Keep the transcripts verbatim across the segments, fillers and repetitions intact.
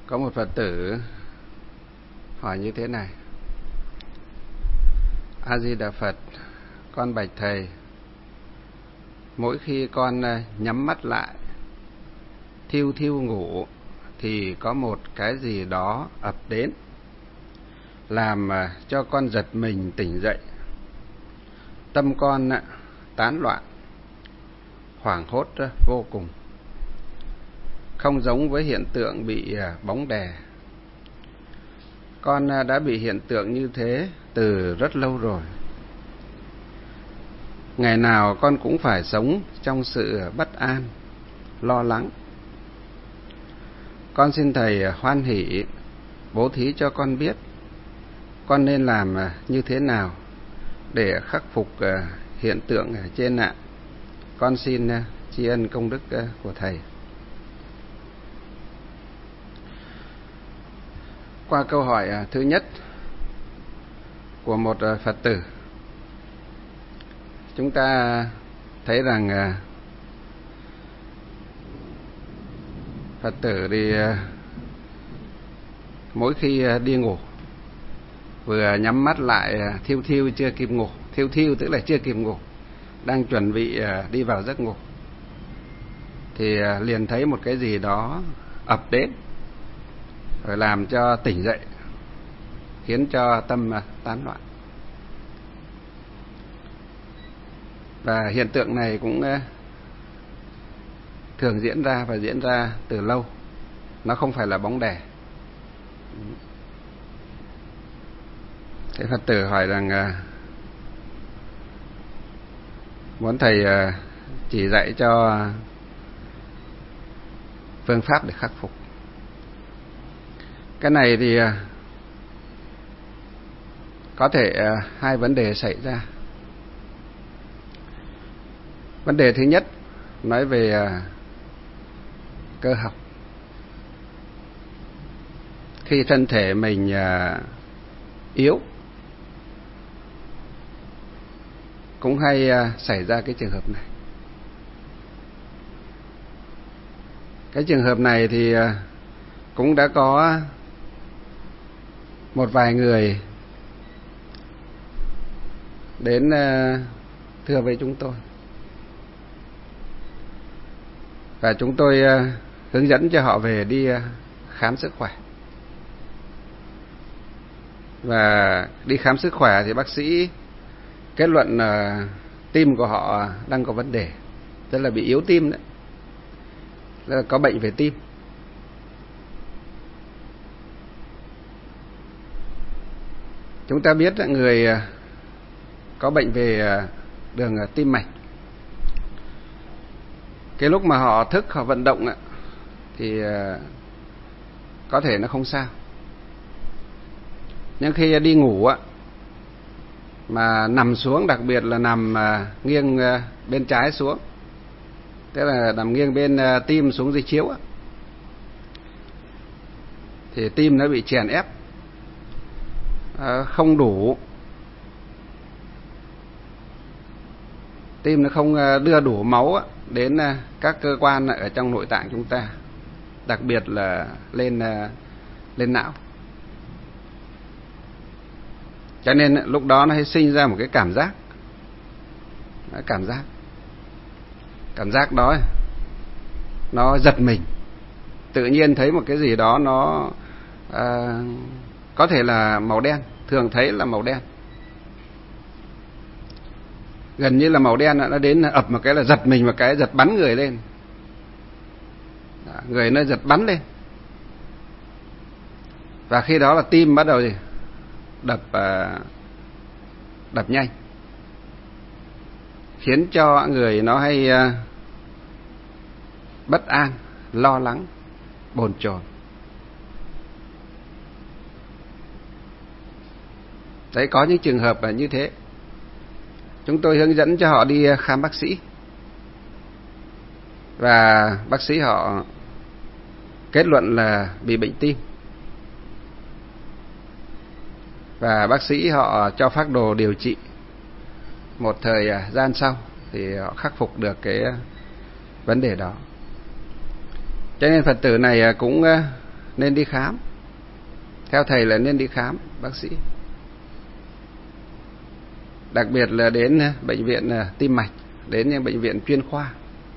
Có một Phật tử hỏi như thế này: A Di Đà Phật, con bạch thầy, mỗi khi con nhắm mắt lại thiêu thiêu ngủ thì có một cái gì đó ập đến, làm cho con giật mình tỉnh dậy. Tâm con tán loạn, hoảng hốt vô cùng, không giống với hiện tượng bị bóng đè. Con đã bị hiện tượng như thế từ rất lâu rồi. Ngày nào con cũng phải sống trong sự bất an, lo lắng. Con xin thầy hoan hỷ bố thí cho con biết con nên làm như thế nào để khắc phục hiện tượng trên ạ. Con xin tri ân công đức của thầy. Qua câu hỏi thứ nhất của một Phật tử, chúng ta thấy rằng Phật tử thì mỗi khi đi ngủ, vừa nhắm mắt lại thiêu thiêu chưa kịp ngủ, thiêu thiêu tức là chưa kịp ngủ, đang chuẩn bị đi vào giấc ngủ, thì liền thấy một cái gì đó ập đến rồi làm cho tỉnh dậy, khiến cho tâm tán loạn. Và hiện tượng này cũng thường diễn ra và diễn ra từ lâu, nó không phải là bóng đè. Thế Phật tử hỏi rằng muốn thầy chỉ dạy cho phương pháp để khắc phục. Cái này thì có thể hai vấn đề xảy ra. Vấn đề thứ nhất nói về cơ học. Khi thân thể mình yếu, cũng hay xảy ra cái trường hợp này. Cái trường hợp này thì cũng đã có một vài người đến thưa với chúng tôi, và chúng tôi hướng dẫn cho họ về đi khám sức khỏe. Và đi khám sức khỏe thì bác sĩ kết luận là tim của họ đang có vấn đề, tức là bị yếu tim đấy, là có bệnh về tim. Chúng ta biết là người có bệnh về đường tim mạch, cái lúc mà họ thức, họ vận động thì có thể nó không sao. Nhưng khi đi ngủ mà nằm xuống, đặc biệt là nằm nghiêng bên trái xuống, tức là nằm nghiêng bên tim xuống dưới chiếu, thì tim nó bị chèn ép, không đủ, tim nó không đưa đủ máu đến các cơ quan ở trong nội tạng chúng ta, đặc biệt là lên lên não. Cho nên lúc đó nó hay sinh ra một cái cảm giác, cảm giác, cảm giác đó nó giật mình, tự nhiên thấy một cái gì đó nó à, có thể là màu đen, thường thấy là màu đen, gần như là màu đen, nó đến ập một cái là giật mình, một cái giật bắn người lên, người nó giật bắn lên. Và khi đó là tim bắt đầu gì? đập đập nhanh, khiến cho người nó hay bất an, lo lắng, bồn chồn. Đấy, có những trường hợp là như thế. Chúng tôi hướng dẫn cho họ đi khám bác sĩ, và bác sĩ họ kết luận là bị bệnh tim, và bác sĩ họ cho phác đồ điều trị. Một thời gian sau thì họ khắc phục được cái vấn đề đó. Cho nên Phật tử này cũng nên đi khám. Theo thầy là nên đi khám bác sĩ. Đặc biệt là đến bệnh viện tim mạch, đến những bệnh viện chuyên khoa,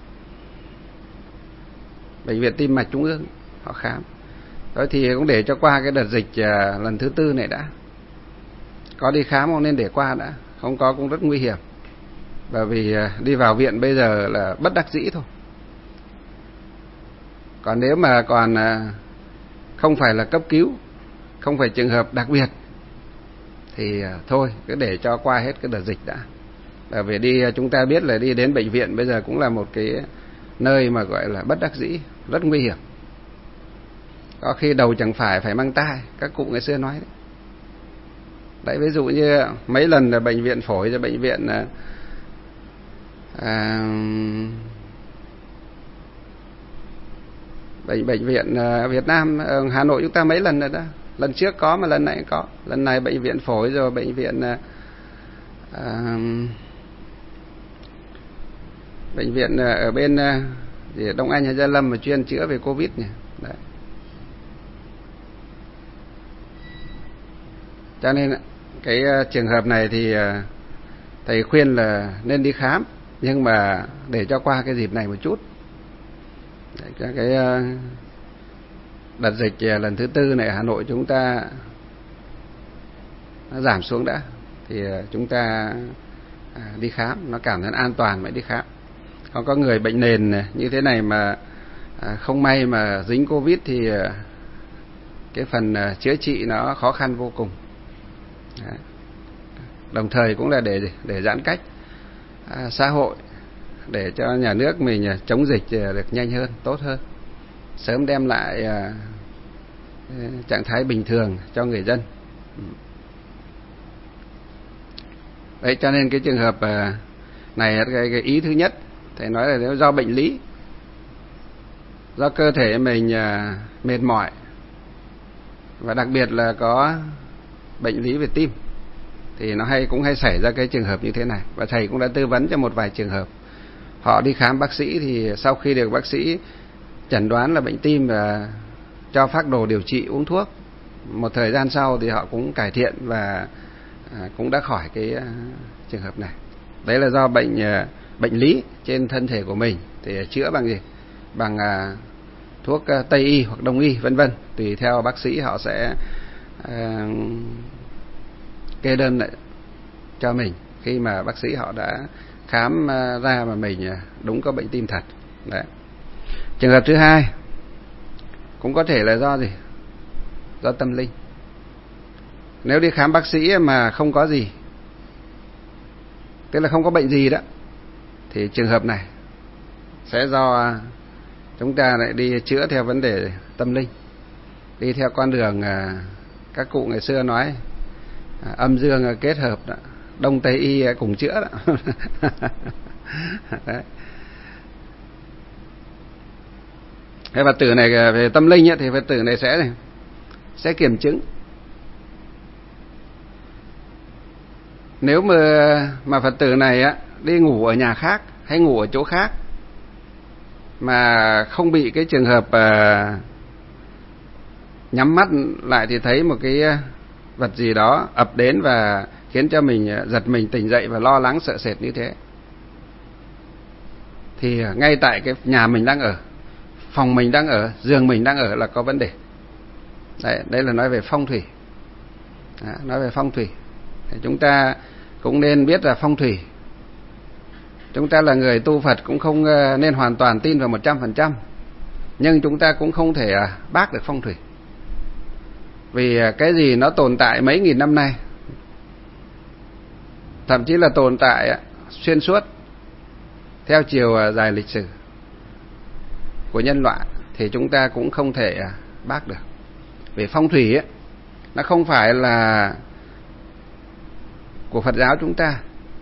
bệnh viện tim mạch trung ương họ khám. Đó thì cũng để cho qua cái đợt dịch lần thứ tư này đã. Có đi khám không nên để qua đã, không có cũng rất nguy hiểm. Bởi vì đi vào viện bây giờ là bất đắc dĩ thôi. Còn nếu mà còn không phải là cấp cứu, không phải trường hợp đặc biệt, thì thôi cứ để cho qua hết cái đợt dịch đã. Bởi vì đi, chúng ta biết là đi đến bệnh viện bây giờ cũng là một cái nơi mà gọi là bất đắc dĩ, rất nguy hiểm. Có khi đầu chẳng phải phải mang tai, các cụ ngày xưa nói đấy. Đấy, ví dụ như mấy lần là bệnh viện phổi rồi bệnh viện à, bệnh bệnh viện Việt Nam ở Hà Nội chúng ta mấy lần rồi đó. Lần trước có mà lần này có. Lần này bệnh viện phổi rồi bệnh viện à, bệnh viện ở bên gì Đông Anh hay Gia Lâm mà chuyên chữa về Covid nhỉ. Đấy. Cho nên cái trường hợp này thì thầy khuyên là nên đi khám, nhưng mà để cho qua cái dịp này một chút, để cho cái đợt dịch lần thứ tư này ở Hà Nội chúng ta nó giảm xuống đã, thì chúng ta đi khám, nó cảm thấy an toàn mới đi khám. Không có người bệnh nền như thế này mà không may mà dính Covid thì cái phần chữa trị nó khó khăn vô cùng. Đấy. Đồng thời cũng là để để giãn cách à, xã hội, để cho nhà nước mình chống dịch được nhanh hơn, tốt hơn, sớm đem lại à, trạng thái bình thường cho người dân. Đấy, cho nên cái trường hợp à, này cái, cái ý thứ nhất thầy nói là nếu do bệnh lý, do cơ thể mình à, mệt mỏi, và đặc biệt là có bệnh lý về tim, thì nó hay cũng hay xảy ra cái trường hợp như thế này. Và thầy cũng đã tư vấn cho một vài trường hợp họ đi khám bác sĩ, thì sau khi được bác sĩ chẩn đoán là bệnh tim và cho phác đồ điều trị uống thuốc, một thời gian sau thì họ cũng cải thiện và cũng đã khỏi cái trường hợp này. Đấy là do bệnh bệnh lý trên thân thể của mình, thì chữa bằng gì? Bằng thuốc Tây y hoặc Đông y vân vân, tùy theo bác sĩ họ sẽ uh, kê đơn lại cho mình khi mà bác sĩ họ đã khám uh, ra mà mình đúng có bệnh tim thật. Đấy. Trường hợp thứ hai cũng có thể là do gì? Do tâm linh. Nếu đi khám bác sĩ mà không có gì, tức là không có bệnh gì đó, thì trường hợp này sẽ do chúng ta lại đi chữa theo vấn đề tâm linh, đi theo con đường à, các cụ ngày xưa nói à, âm dương kết hợp đó, Đông Tây y cùng chữa đó. Đấy. Cái Phật tử này về tâm linh ấy, thì Phật tử này sẽ sẽ kiểm chứng. Nếu mà mà Phật tử này á đi ngủ ở nhà khác hay ngủ ở chỗ khác mà không bị cái trường hợp à, nhắm mắt lại thì thấy một cái vật gì đó ập đến và khiến cho mình giật mình tỉnh dậy và lo lắng sợ sệt như thế, thì ngay tại cái nhà mình đang ở, phòng mình đang ở, giường mình đang ở là có vấn đề. Đấy, đây là nói về phong thủy. Đó, nói về phong thủy. Thì chúng ta cũng nên biết là phong thủy. Chúng ta là người tu Phật cũng không nên hoàn toàn tin vào một trăm phần trăm, nhưng chúng ta cũng không thể bác được phong thủy. Vì cái gì nó tồn tại mấy nghìn năm nay, thậm chí là tồn tại xuyên suốt theo chiều dài lịch sử của nhân loại, thì chúng ta cũng không thể bác được. Vì phong thủy ấy, nó không phải là của Phật giáo chúng ta,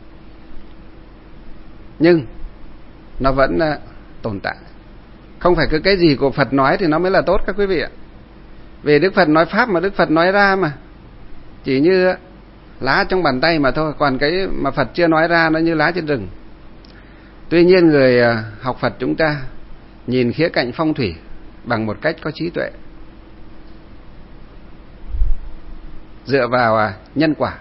nhưng nó vẫn tồn tại. Không phải cứ cái gì của Phật nói thì nó mới là tốt các quý vị ạ. Vì Đức Phật nói pháp mà Đức Phật nói ra mà chỉ như lá trong bàn tay mà thôi, còn cái mà Phật chưa nói ra nó như lá trên rừng. Tuy nhiên người học Phật chúng ta nhìn khía cạnh phong thủy bằng một cách có trí tuệ, dựa vào nhân quả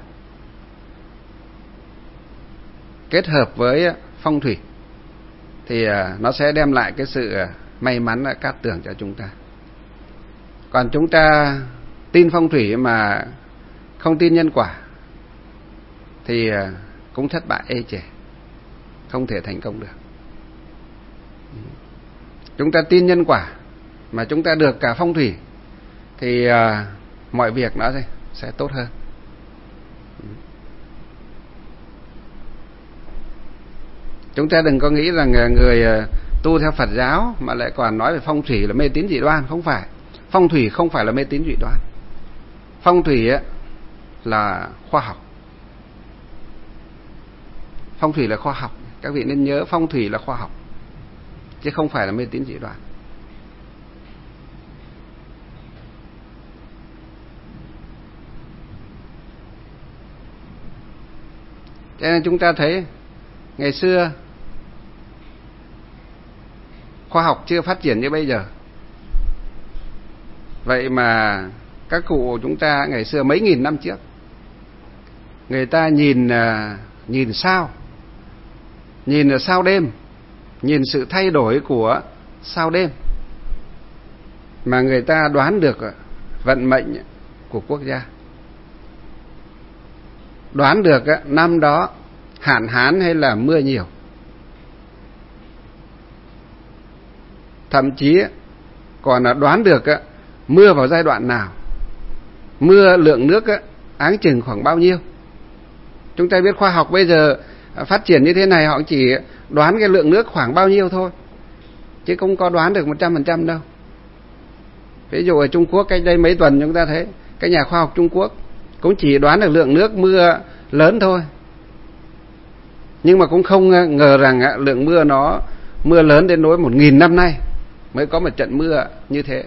kết hợp với phong thủy thì nó sẽ đem lại cái sự may mắn cát tường cho chúng ta. Còn chúng ta tin phong thủy mà không tin nhân quả thì cũng thất bại ê chề, không thể thành công được. Chúng ta tin nhân quả mà chúng ta được cả phong thủy thì mọi việc nó sẽ tốt hơn. Chúng ta đừng có nghĩ rằng người tu theo Phật giáo mà lại còn nói về phong thủy là mê tín dị đoan. Không phải. Phong thủy không phải là mê tín dị đoan. Phong thủy là khoa học. Phong thủy là khoa học. Các vị nên nhớ, phong thủy là khoa học, chứ không phải là mê tín dị đoan. Cho nên chúng ta thấy ngày xưa khoa học chưa phát triển như bây giờ. Vậy mà các cụ chúng ta ngày xưa mấy nghìn năm trước, người ta nhìn nhìn sao, nhìn sao đêm, nhìn sự thay đổi của sao đêm mà người ta đoán được vận mệnh của quốc gia, đoán được năm đó hạn hán hay là mưa nhiều, thậm chí còn đoán được mưa vào giai đoạn nào, mưa lượng nước áng chừng khoảng bao nhiêu. Chúng ta biết khoa học bây giờ phát triển như thế này, họ chỉ đoán cái lượng nước khoảng bao nhiêu thôi, chứ không có đoán được một trăm phần trăm đâu. Ví dụ ở Trung Quốc cách đây mấy tuần chúng ta thấy các nhà khoa học Trung Quốc cũng chỉ đoán được lượng nước mưa lớn thôi, nhưng mà cũng không ngờ rằng lượng mưa nó mưa lớn đến nỗi một nghìn năm nay mới có một trận mưa như thế.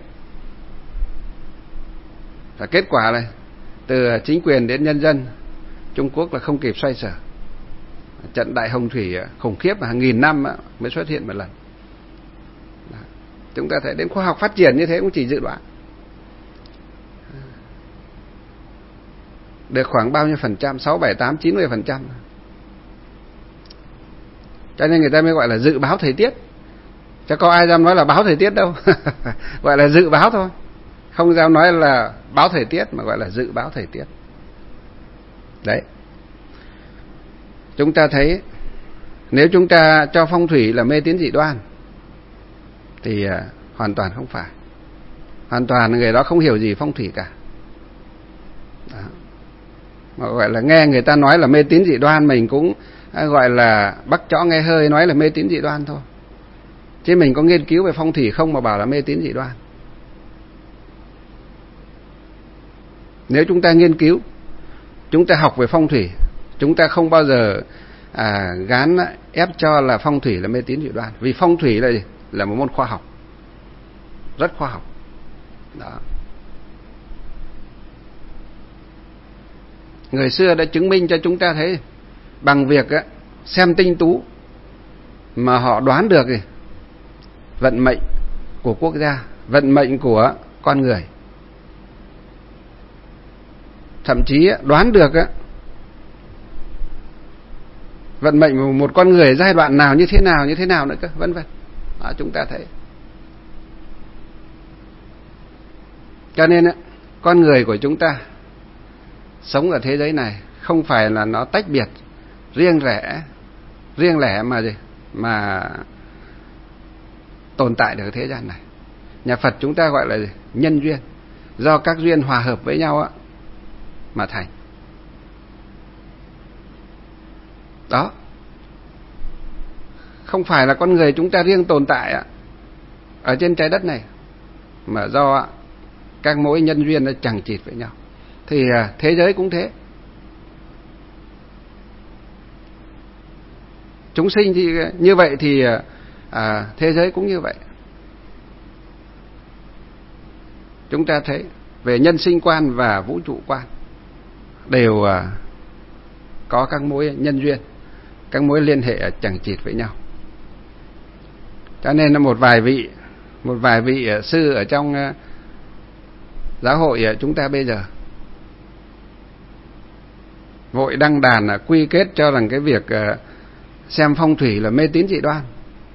Và kết quả này, từ chính quyền đến nhân dân Trung Quốc là không kịp xoay sở. Trận đại hồng thủy khủng khiếp hàng nghìn năm mới xuất hiện một lần. Đó. Chúng ta thấy đến khoa học phát triển như thế cũng chỉ dự đoán được khoảng bao nhiêu phần trăm, sáu, bảy, tám, chín mươi phần trăm. Cho nên người ta mới gọi là dự báo thời tiết. Chứ có ai dám nói là báo thời tiết đâu. Gọi là dự báo thôi. Không dám nói là báo thời tiết mà gọi là dự báo thời tiết. Đấy. Chúng ta thấy nếu chúng ta cho phong thủy là mê tín dị đoan thì uh, hoàn toàn không phải. Hoàn toàn người đó không hiểu gì phong thủy cả. Đó. Mà gọi là nghe người ta nói là mê tín dị đoan, mình cũng uh, gọi là bắt chõ nghe hơi nói là mê tín dị đoan thôi. Chứ mình có nghiên cứu về phong thủy không mà bảo là mê tín dị đoan. Nếu chúng ta nghiên cứu, chúng ta học về phong thủy, chúng ta không bao giờ à, gán ép cho là phong thủy là mê tín dị đoan. Vì phong thủy là gì? Là một môn khoa học, rất khoa học. Đó. Người xưa đã chứng minh cho chúng ta thấy bằng việc á, xem tinh tú mà họ đoán được gì? Vận mệnh của quốc gia, vận mệnh của con người. Thậm chí đoán được á, vận mệnh của một con người giai đoạn nào như thế nào như thế nào nữa cơ, vân vân. Đó, chúng ta thấy. Cho nên á, con người của chúng ta sống ở thế giới này không phải là nó tách biệt, riêng rẽ, riêng lẻ mà gì, mà tồn tại được ở thế gian này. Nhà Phật chúng ta gọi là gì? Nhân duyên, do các duyên hòa hợp với nhau á mà thành. Đó. Không phải là con người chúng ta riêng tồn tại á ở trên trái đất này, mà do các mối nhân duyên nó chằng chịt với nhau. Thì thế giới cũng thế. Chúng sinh thì như vậy thì à, thế giới cũng như vậy. Chúng ta thấy về nhân sinh quan và vũ trụ quan đều à, có các mối nhân duyên, các mối liên hệ chằng chịt với nhau. Cho nên là một vài vị một vài vị sư ở trong giáo hội chúng ta bây giờ vội đăng đàn là quy kết cho rằng cái việc xem phong thủy là mê tín dị đoan.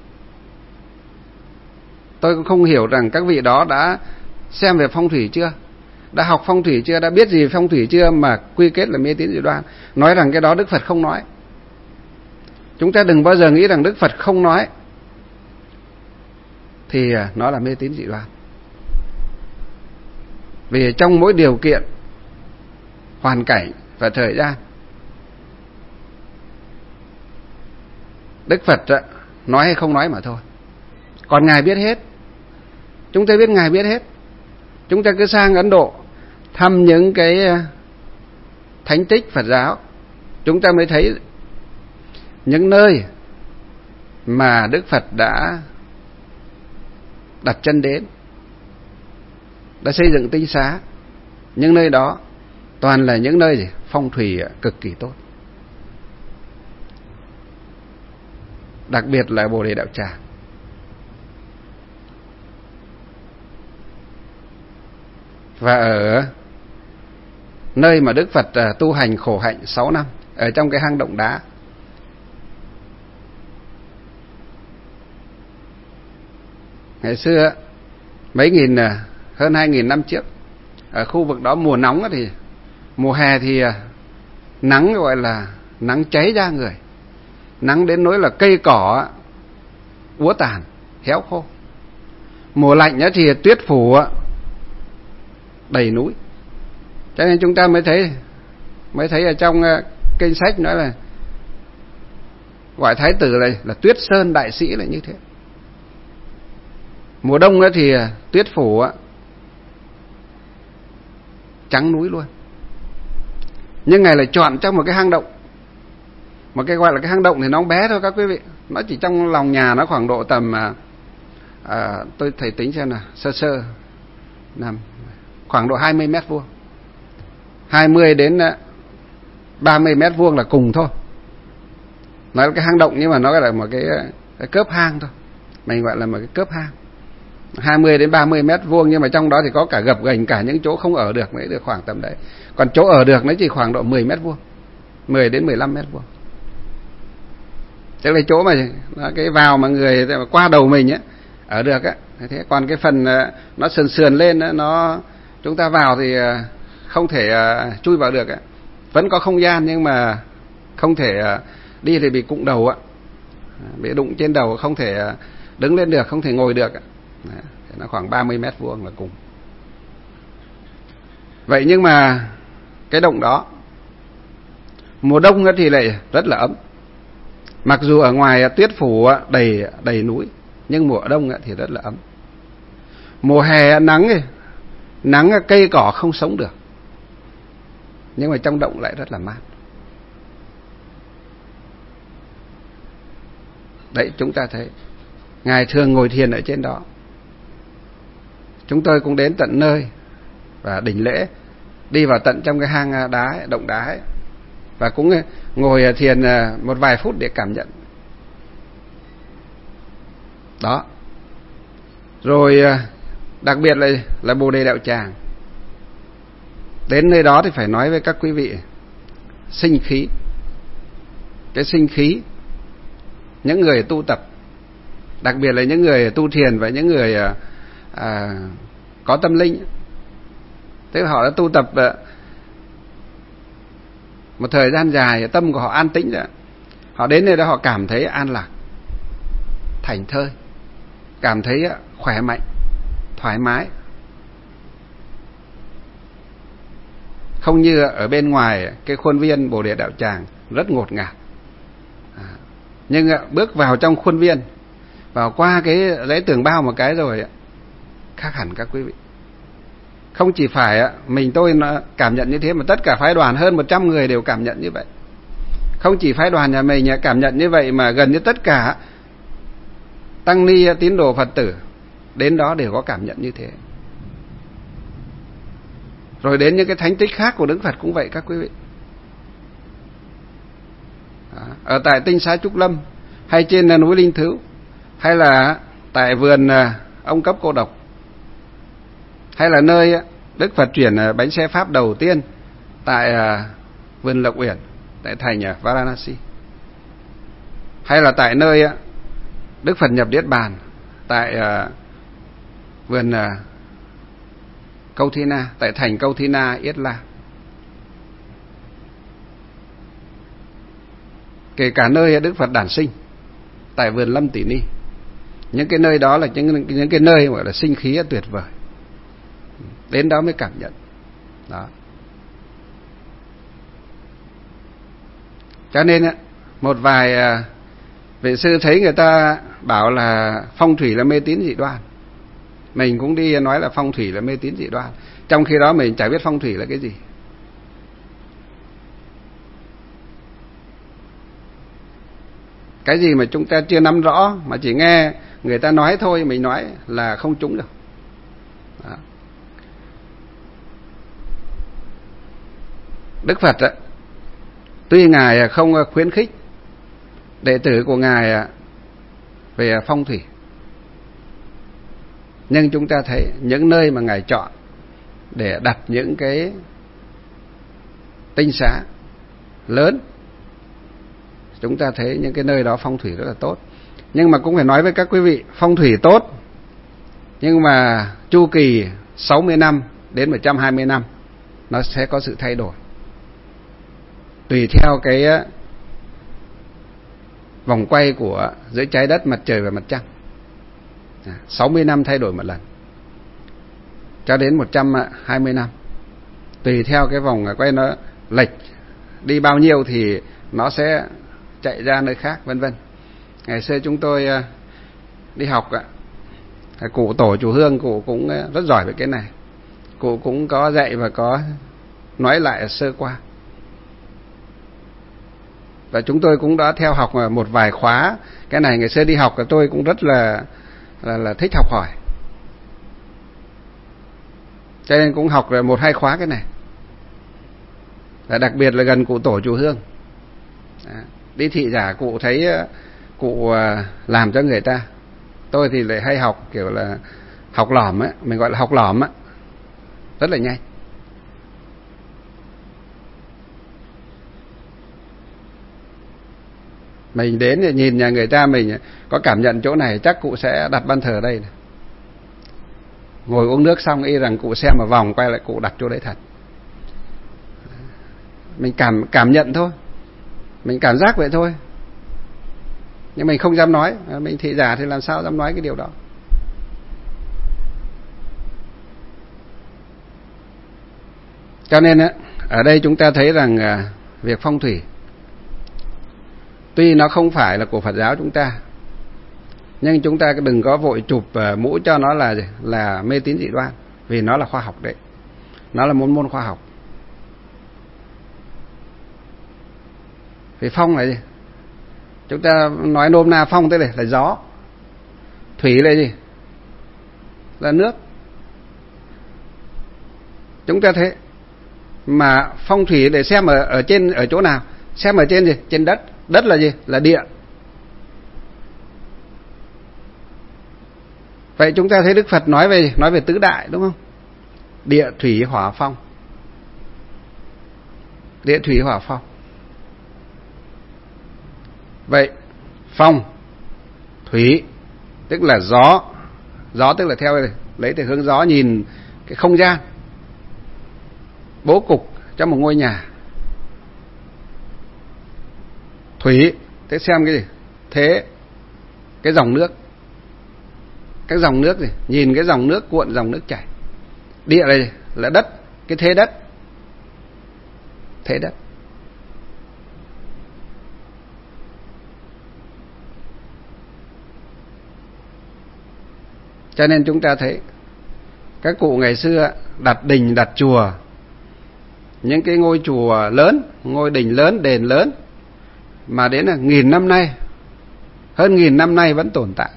Tôi cũng không hiểu rằng các vị đó đã xem về phong thủy chưa, đã học phong thủy chưa, đã biết gì về phong thủy chưa mà quy kết là mê tín dị đoan, nói rằng cái đó Đức Phật không nói. Chúng ta đừng bao giờ nghĩ rằng Đức Phật không nói thì nó là mê tín dị đoan. Vì trong mỗi điều kiện, hoàn cảnh và thời gian, Đức Phật nói hay không nói mà thôi. Còn Ngài biết hết. Chúng ta biết Ngài biết hết. Chúng ta cứ sang Ấn Độ thăm những cái thánh tích Phật giáo, chúng ta mới thấy những nơi mà Đức Phật đã đặt chân đến, đã xây dựng tinh xá. Những nơi đó toàn là những nơi gì? Phong thủy cực kỳ tốt. Đặc biệt là Bồ Đề Đạo Tràng. Và ở nơi mà Đức Phật tu hành khổ hạnh sáu năm, ở trong cái hang động đá. Ngày xưa mấy nghìn, hơn hai nghìn năm trước, ở khu vực đó mùa nóng thì mùa hè thì nắng gọi là nắng cháy da người, nắng đến nỗi là cây cỏ úa tàn héo khô. Mùa lạnh thì tuyết phủ đầy núi. Cho nên chúng ta mới thấy mới thấy ở trong kinh sách nói là gọi Thái tử này là Tuyết Sơn đại sĩ là như thế. Mùa đông thì tuyết phủ trắng núi luôn. Nhưng Ngài lại chọn trong một cái hang động. Một cái gọi là cái hang động thì nó bé thôi các quý vị. Nó chỉ trong lòng nhà, nó khoảng độ tầm à, tôi thầy tính xem nào, sơ sơ nằm khoảng độ hai mươi mét vuông, hai mươi đến ba mươi mét vuông là cùng thôi. Nó là cái hang động nhưng mà nó gọi là một cái, cái cớp hang thôi. Mình gọi là một cái cớp hang hai mươi đến ba mươi mét vuông, nhưng mà trong đó thì có cả gập ghềnh, cả những chỗ không ở được mới được khoảng tầm đấy. Còn chỗ ở được nó chỉ khoảng độ mười mét vuông, mười đến mười lăm mét vuông. Tức là chỗ mà nó cái vào mà người qua đầu mình á ở được á. Thế còn cái phần nó sườn sườn lên á, nó chúng ta vào thì không thể chui vào được á. Vẫn có không gian nhưng mà không thể đi thì bị cụng đầu á, bị đụng trên đầu, không thể đứng lên được, không thể ngồi được. Nó khoảng ba mươi mét vuông là cùng. Vậy nhưng mà cái động đó mùa đông thì lại rất là ấm. Mặc dù ở ngoài tuyết phủ đầy đầy núi, nhưng mùa đông thì rất là ấm. Mùa hè nắng thì nắng cây cỏ không sống được, nhưng mà trong động lại rất là mát. Đấy, chúng ta thấy Ngài thường ngồi thiền ở trên đó. Chúng tôi cũng đến tận nơi và đỉnh lễ, đi vào tận trong cái hang đá, động đá ấy, và cũng ngồi thiền một vài phút để cảm nhận. Đó. Rồi đặc biệt là là Bồ Đề Đạo Tràng. Đến nơi đó thì phải nói với các quý vị, sinh khí. Cái sinh khí những người tu tập, đặc biệt là những người tu thiền và những người à, có tâm linh. Tức là họ đã tu tập một thời gian dài, tâm của họ an tĩnh rồi, họ đến nơi đó họ cảm thấy an lạc, thảnh thơi, cảm thấy khỏe mạnh, thoải mái. Không như ở bên ngoài cái khuôn viên Bồ Đề Đạo Tràng rất ngột ngạt. À, nhưng bước vào trong khuôn viên, vào qua cái lễ tường bao một cái rồi, khác hẳn các quý vị. Không chỉ phải mình tôi cảm nhận như thế, mà tất cả phái đoàn hơn một trăm người đều cảm nhận như vậy. Không chỉ phái đoàn nhà mình cảm nhận như vậy, mà gần như tất cả tăng ni tín đồ Phật tử đến đó đều có cảm nhận như thế. Rồi đến những cái thánh tích khác của Đức Phật cũng vậy các quý vị. Ở tại tinh xá Trúc Lâm, hay trên núi Linh Thứu, hay là tại vườn ông Cấp Cô Độc, hay là nơi Đức Phật chuyển bánh xe Pháp đầu tiên tại vườn Lộc Uyển, tại thành ở Varanasi, hay là tại nơi Đức Phật nhập Niết Bàn, tại uh, vườn uh, Câu Thi Na, tại thành Câu Thi Na, Yết La. Kể cả nơi Đức Phật đản sinh, tại vườn Lâm Tỷ Ni. Những cái nơi đó là những, những cái nơi gọi là sinh khí tuyệt vời. Đến đó mới cảm nhận. Đó. Cho nên một vài vị sư thấy người ta bảo là phong thủy là mê tín dị đoan, mình cũng đi nói là phong thủy là mê tín dị đoan, trong khi đó mình chả biết phong thủy là cái gì. Cái gì mà chúng ta chưa nắm rõ mà chỉ nghe người ta nói thôi, mình nói là không trúng được. Đó. Đức Phật á, tuy Ngài không khuyến khích đệ tử của Ngài về phong thủy, nhưng chúng ta thấy những nơi mà Ngài chọn để đặt những cái tinh xá lớn, chúng ta thấy những cái nơi đó phong thủy rất là tốt. Nhưng mà cũng phải nói với các quý vị, phong thủy tốt, nhưng mà chu kỳ sáu mươi năm đến một trăm hai mươi năm nó sẽ có sự thay đổi, tùy theo cái vòng quay của giữa trái đất, mặt trời và mặt trăng. sáu mươi năm thay đổi một lần, cho đến một trăm hai mươi năm, tùy theo cái vòng quay nó lệch đi bao nhiêu thì nó sẽ chạy ra nơi khác, vân vân. Ngày xưa chúng tôi đi học, cụ tổ chùa Hương, cụ cũng rất giỏi về cái này, cụ cũng có dạy và có nói lại sơ qua. Và chúng tôi cũng đã theo học một vài khóa cái này. Ngày xưa đi học tôi cũng rất là là, là thích học hỏi, cho nên cũng học một hai khóa cái này. Và đặc biệt là gần cụ tổ chùa Hương, đi thị giả cụ thấy cụ làm cho người ta. Tôi thì lại hay học kiểu là học lỏm á, mình gọi là học lỏm á, rất là nhanh. Mình đến thì nhìn nhà người ta, mình có cảm nhận chỗ này chắc cụ sẽ đặt ban thờ đây này. Ngồi uống nước xong y rằng cụ xem một vòng quay lại cụ đặt chỗ đấy thật. Mình cảm cảm nhận thôi, mình cảm giác vậy thôi, nhưng mình không dám nói. Mình thị giả thì làm sao dám nói cái điều đó. Cho nên á, ở đây chúng ta thấy rằng việc phong thủy tuy nó không phải là của Phật giáo chúng ta, nhưng chúng ta đừng có vội chụp mũ cho nó là là mê tín dị đoan, vì nó là khoa học đấy, nó là một môn khoa học. Vì phong là gì? Chúng ta nói nôm na, phong thế này là gió, thủy là gì? Là nước. Chúng ta thấy mà phong thủy để xem ở ở trên ở chỗ nào? Xem ở trên gì? Trên đất. Đất là gì? Là địa. Vậy chúng ta thấy Đức Phật nói về nói về tứ đại, đúng không? Địa, thủy, hỏa, phong. Địa, thủy, hỏa, phong. Vậy phong, thủy tức là gió, gió tức là theo lấy từ hướng gió nhìn cái không gian, bố cục trong một ngôi nhà. Thủy thế xem cái gì? Thế cái dòng nước, cái dòng nước gì? Nhìn cái dòng nước cuộn, dòng nước chảy. Địa này là đất, cái thế đất, thế đất. Cho nên chúng ta thấy các cụ ngày xưa đặt đình đặt chùa, những cái ngôi chùa lớn, ngôi đình lớn, đền lớn mà đến là nghìn năm nay, hơn nghìn năm nay vẫn tồn tại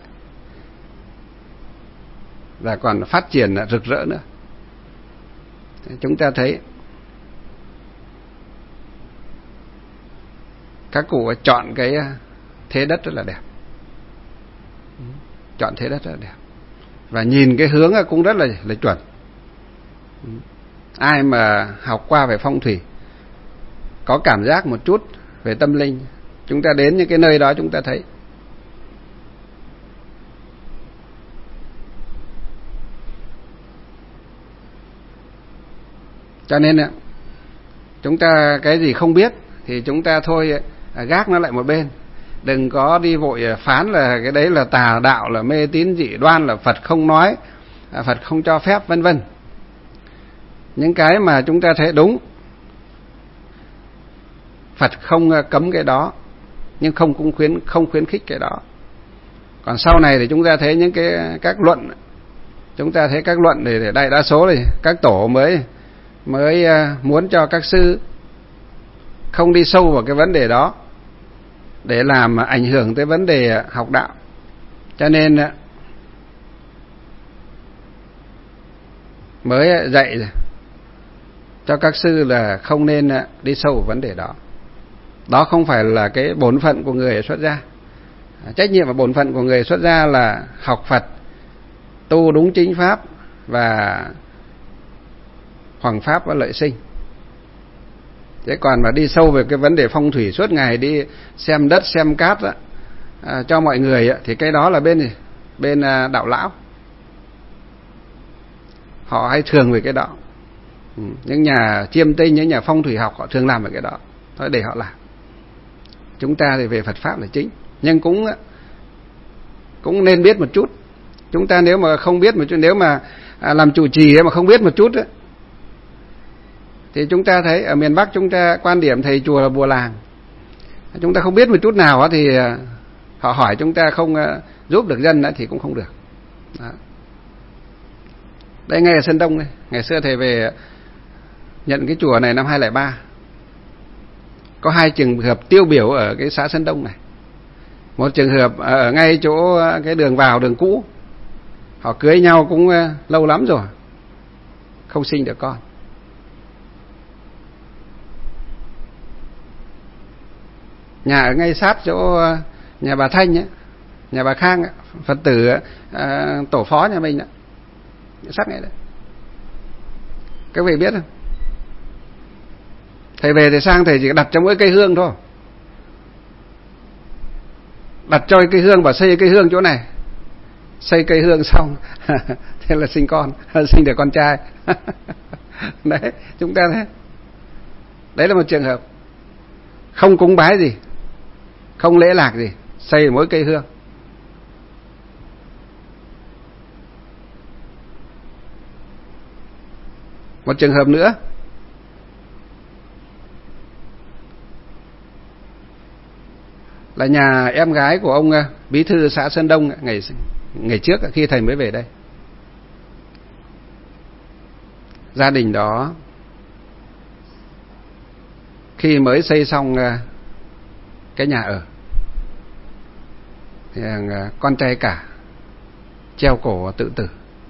và còn phát triển rực rỡ nữa. Chúng ta thấy các cụ chọn cái thế đất rất là đẹp, chọn thế đất rất là đẹp, và nhìn cái hướng cũng rất là là chuẩn. Ai mà học qua về phong thủy có cảm giác một chút về tâm linh. Chúng ta đến những cái nơi đó chúng ta thấy. Cho nên chúng ta cái gì không biết thì chúng ta thôi gác nó lại một bên. Đừng có đi vội phán là cái đấy là tà đạo, là mê tín dị đoan, là Phật không nói, Phật không cho phép, vân vân. Những cái mà chúng ta thấy đúng, Phật không cấm cái đó, nhưng không cũng khuyến không khuyến khích cái đó. Còn sau này thì chúng ta thấy những cái các luận, chúng ta thấy các luận để, để đại đa số thì các tổ mới mới muốn cho các sư không đi sâu vào cái vấn đề đó để làm ảnh hưởng tới vấn đề học đạo. Cho nên mới dạy cho các sư là không nên đi sâu vào vấn đề đó. Đó không phải là cái bổn phận của người xuất gia. Trách nhiệm và bổn phận của người xuất gia là học Phật, tu đúng chính pháp và hoằng pháp và lợi sinh. Thế còn mà đi sâu về cái vấn đề phong thủy suốt ngày, đi xem đất xem cát đó, à, cho mọi người thì cái đó là bên gì? Bên à, đạo lão. Họ hay thường về cái đó. Ừ, những nhà chiêm tinh, những nhà phong thủy học họ thường làm về cái đó. Thôi để họ làm. Chúng ta thì về Phật pháp là chính, nhưng cũng cũng nên biết một chút. Chúng ta nếu mà không biết một chút, nếu mà à, làm chủ trì mà không biết một chút ấy, thì chúng ta thấy ở miền Bắc chúng ta quan điểm thầy chùa là bùa làng. Chúng ta không biết một chút nào thì họ hỏi chúng ta không giúp được dân thì cũng không được. Đó. Đây ngay ở Sơn Đông đây, ngày xưa thầy về nhận cái chùa này năm hai không không ba. Có hai trường hợp tiêu biểu ở cái xã Sơn Đông này. Một trường hợp ở ngay chỗ cái đường vào đường cũ. Họ cưới nhau cũng lâu lắm rồi, không sinh được con. Nhà ở ngay sát chỗ nhà bà Thanh ấy, nhà bà Khang ấy, Phật tử à, tổ phó nhà mình ấy, sát ngay đấy. Các vị biết không? Thầy về thì sang thầy chỉ đặt cho mỗi cây hương thôi. Đặt cho cây hương và xây cây hương chỗ này. Xây cây hương xong thế là sinh con, sinh được con trai. Đấy, chúng ta thấy. Đấy là một trường hợp. Không cúng bái gì, không lễ lạc gì, xây mỗi cây hương. Một trường hợp nữa là nhà em gái của ông bí thư xã Sơn Đông ngày ngày trước khi thầy mới về đây. Gia đình đó khi mới xây xong cái nhà ở thì con trai cả treo cổ tự tử.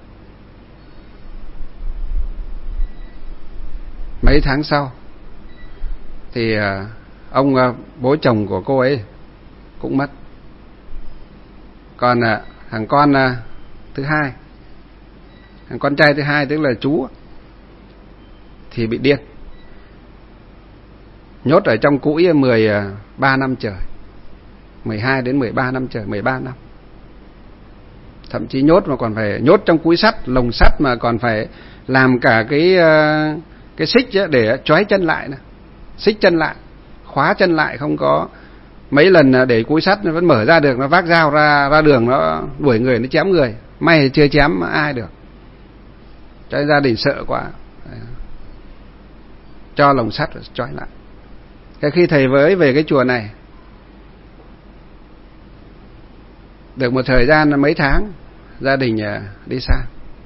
Mấy tháng sau thì ông bố chồng của cô ấy cũng mất. Còn thằng con thứ hai, thằng con trai thứ hai tức là chú thì bị điên, nhốt ở trong cũi mười ba năm trời, mười hai đến mười ba năm trời, mười ba năm. Thậm chí nhốt mà còn phải nhốt trong cũi sắt, lồng sắt mà còn phải làm cả cái cái xích để trói chân lại nè, xích chân lại, khóa chân lại, không có mấy lần để cúi sắt nó vẫn mở ra được, nó vác dao ra ra đường nó đuổi người, nó chém người. May chưa chém ai được. Cho nên gia đình sợ quá, cho lồng sắt rồi trói lại. Cái khi thầy với về cái chùa này được một thời gian mấy tháng, gia đình đi sang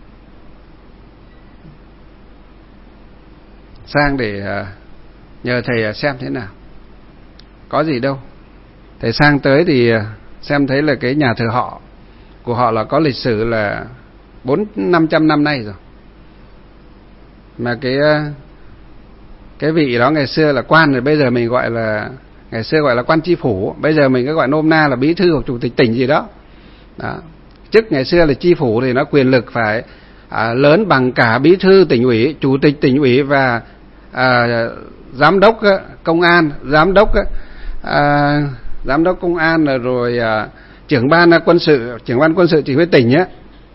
sang để nhờ thầy xem thế nào. Có gì đâu. Thầy sang tới thì xem thấy là cái nhà thờ họ của họ là có lịch sử là bốn năm trăm năm nay rồi. Mà cái cái vị đó ngày xưa là quan, rồi bây giờ mình gọi là, ngày xưa gọi là quan chi phủ, bây giờ mình cứ gọi nôm na là bí thư hoặc chủ tịch tỉnh gì đó. Đó. Chức ngày xưa là chi phủ thì nó quyền lực phải à, lớn bằng cả bí thư tỉnh ủy, chủ tịch tỉnh ủy và à, giám đốc công an, giám đốc à, giám đốc công an rồi à, trưởng ban quân sự, trưởng ban quân sự chỉ huy tỉnh á,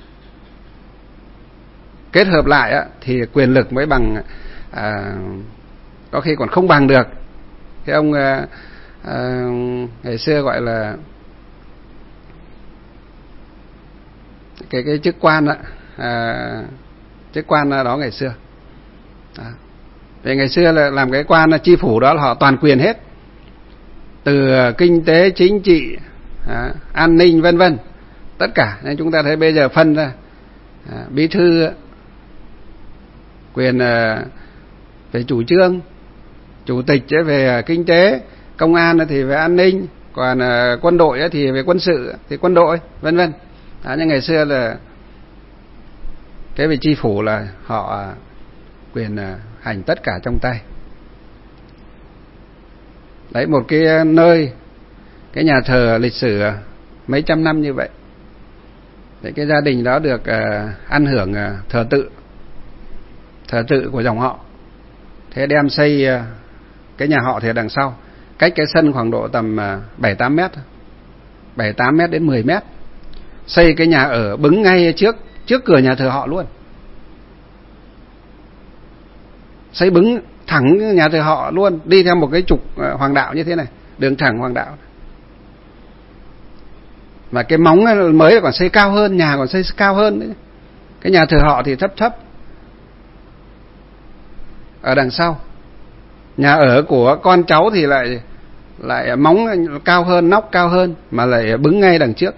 kết hợp lại á, thì quyền lực mới bằng, à, có khi còn không bằng được cái ông à, à, ngày xưa gọi là cái cái chức quan á, à, chức quan đó ngày xưa. Đó. Vì ngày xưa là làm cái quan là chi phủ đó là họ toàn quyền hết, từ kinh tế, chính trị, à, an ninh vân vân, tất cả. Nên chúng ta thấy bây giờ phân ra à, bí thư quyền à, về chủ trương, chủ tịch về kinh tế, công an thì về an ninh, còn à, quân đội thì về quân sự thì quân đội vân vân. À, nhưng ngày xưa là cái vị chi phủ là họ quyền hành tất cả trong tay. Đấy, một cái nơi, cái nhà thờ lịch sử mấy trăm năm như vậy. Đấy, cái gia đình đó được uh, ăn hưởng uh, thờ tự, thờ tự của dòng họ. Thế đem xây uh, cái nhà họ thì ở đằng sau, cách cái sân khoảng độ tầm uh, bảy tám mét, bảy tám mét đến mười mét. Xây cái nhà ở bứng ngay trước trước cửa nhà thờ họ luôn. Xây bứng thẳng nhà thờ họ luôn, đi theo một cái trục hoàng đạo như thế này, đường thẳng hoàng đạo. Mà cái móng mới còn xây cao hơn, nhà còn xây cao hơn đấy. Cái nhà thờ họ thì thấp thấp ở đằng sau. Nhà ở của con cháu thì lại lại móng cao hơn, nóc cao hơn, mà lại bứng ngay đằng trước.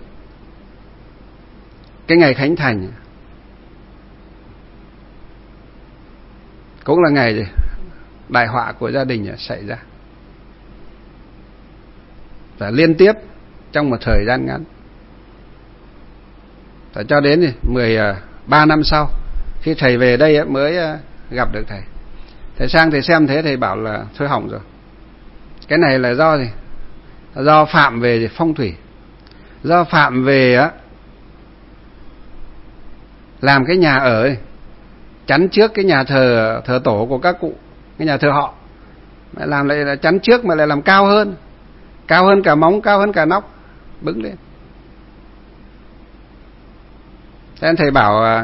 Cái ngày khánh thành cũng là ngày đại họa của gia đình xảy ra, và liên tiếp trong một thời gian ngắn. Và cho đến mười ba năm sau, khi thầy về đây mới gặp được thầy. Thầy sang thầy xem thế, thầy bảo là thôi hỏng rồi. Cái này là do gì? Do phạm về phong thủy, do phạm về làm cái nhà ở ấy, chắn trước cái nhà thờ thờ tổ của các cụ, cái nhà thờ họ, mà làm lại là chắn trước mà lại làm cao hơn, cao hơn cả móng, cao hơn cả nóc, bứng lên. Thế nên thầy bảo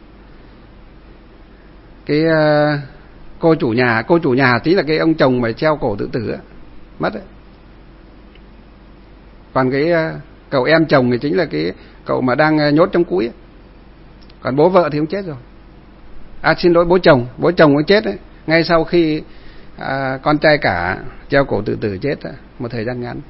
cái cô chủ nhà, cô chủ nhà tí là cái ông chồng mà treo cổ tự tử ấy, mất đấy. Còn cái cậu em chồng thì chính là cái cậu mà đang nhốt trong cũi ấy. Còn bố vợ thì cũng chết rồi. À xin lỗi, bố chồng, bố chồng cũng chết đấy, ngay sau khi à, con trai cả treo cổ tự tử chết đấy, một thời gian ngắn.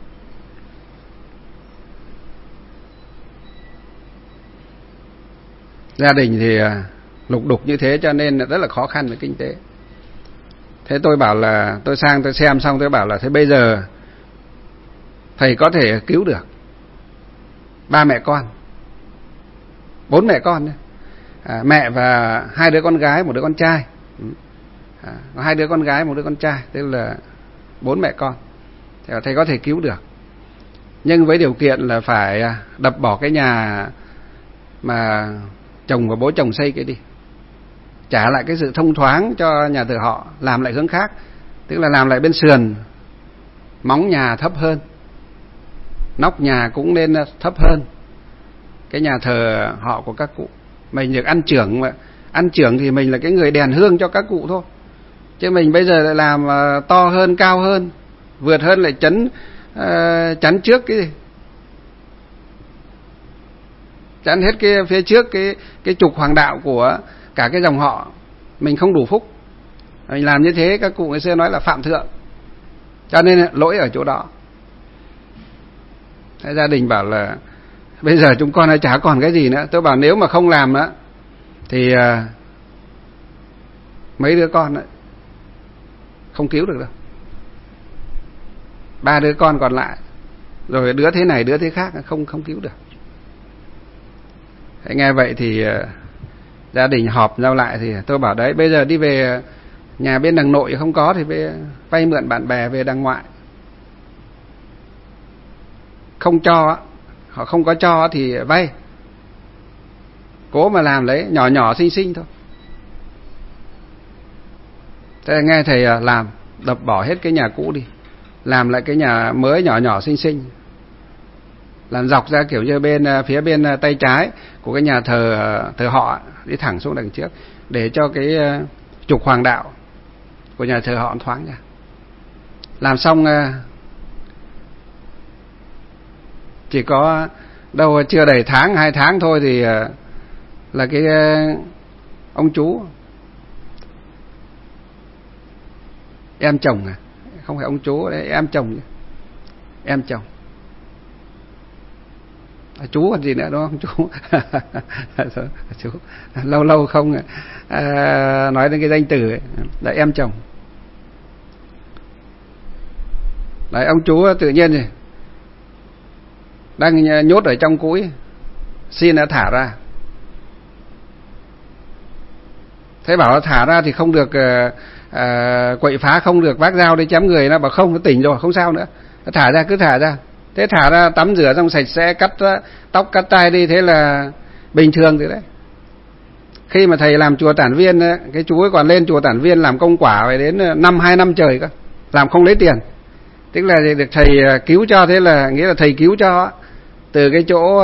Gia đình thì à, lục đục như thế cho nên rất là khó khăn về kinh tế. Thế tôi bảo là, tôi sang tôi xem xong tôi bảo là thế bây giờ thầy có thể cứu được ba mẹ con, bốn mẹ con đấy. À, mẹ và hai đứa con gái, một đứa con trai. À, hai đứa con gái, một đứa con trai, tức là bốn mẹ con. Thì thầy có thể cứu được, nhưng với điều kiện là phải đập bỏ cái nhà mà chồng và bố chồng xây cái đi, trả lại cái sự thông thoáng cho nhà thờ họ, làm lại hướng khác, tức là làm lại bên sườn, móng nhà thấp hơn, nóc nhà cũng nên thấp hơn cái nhà thờ họ của các cụ. Mình được ăn chưởng, mà ăn chưởng thì mình là cái người đèn hương cho các cụ thôi, chứ mình bây giờ lại làm uh, to hơn, cao hơn, vượt hơn, lại chắn uh, chắn trước cái gì, chắn hết cái phía trước cái cái trục hoàng đạo của cả cái dòng họ. Mình không đủ phúc, mình làm như thế các cụ ngày xưa nói là phạm thượng, cho nên lỗi ở chỗ đó. Thế gia đình bảo là bây giờ chúng con chả còn cái gì nữa. Tôi bảo nếu mà không làm nữa thì uh, mấy đứa con ấy, không cứu được đâu. Ba đứa con còn lại, rồi đứa thế này đứa thế khác, không không cứu được. Thế nghe vậy thì uh, gia đình họp nhau lại, thì tôi bảo đấy, bây giờ đi về nhà bên đằng nội không có thì về vay mượn bạn bè về đằng ngoại. Không cho, họ không có cho thì vay, cố mà làm lấy, nhỏ nhỏ xinh xinh thôi. Thế nghe thầy làm, đập bỏ hết cái nhà cũ đi, làm lại cái nhà mới nhỏ nhỏ xinh xinh, làm dọc ra kiểu như bên phía bên tay trái của cái nhà thờ thờ họ đi thẳng xuống đằng trước, để cho cái trục hoàng đạo của nhà thờ họ thoáng ra. Làm xong chỉ có đâu chưa đầy tháng hai tháng thôi thì là cái ông chú em chồng, à không phải ông chú đấy, em chồng em chồng à, chú còn gì nữa đúng không chú? Chú lâu lâu không à, nói đến cái danh từ ấy. Là em chồng đấy. Ông chú tự nhiên thì đang nhốt ở trong cũi, xin đã thả ra. Thế bảo thả ra thì không được à, quậy phá, không được vác dao đi chém người. Nó bảo không, nó tỉnh rồi không sao nữa, thả ra cứ thả ra. Thế thả ra tắm rửa xong sạch sẽ, cắt tóc cắt tai đi, thế là bình thường rồi đấy. Khi mà thầy làm chùa Tản Viên, cái chú ấy còn lên chùa Tản Viên làm công quả phải đến năm hai năm trời cơ, làm không lấy tiền. Tức là được thầy cứu cho, thế là nghĩa là thầy cứu cho từ cái chỗ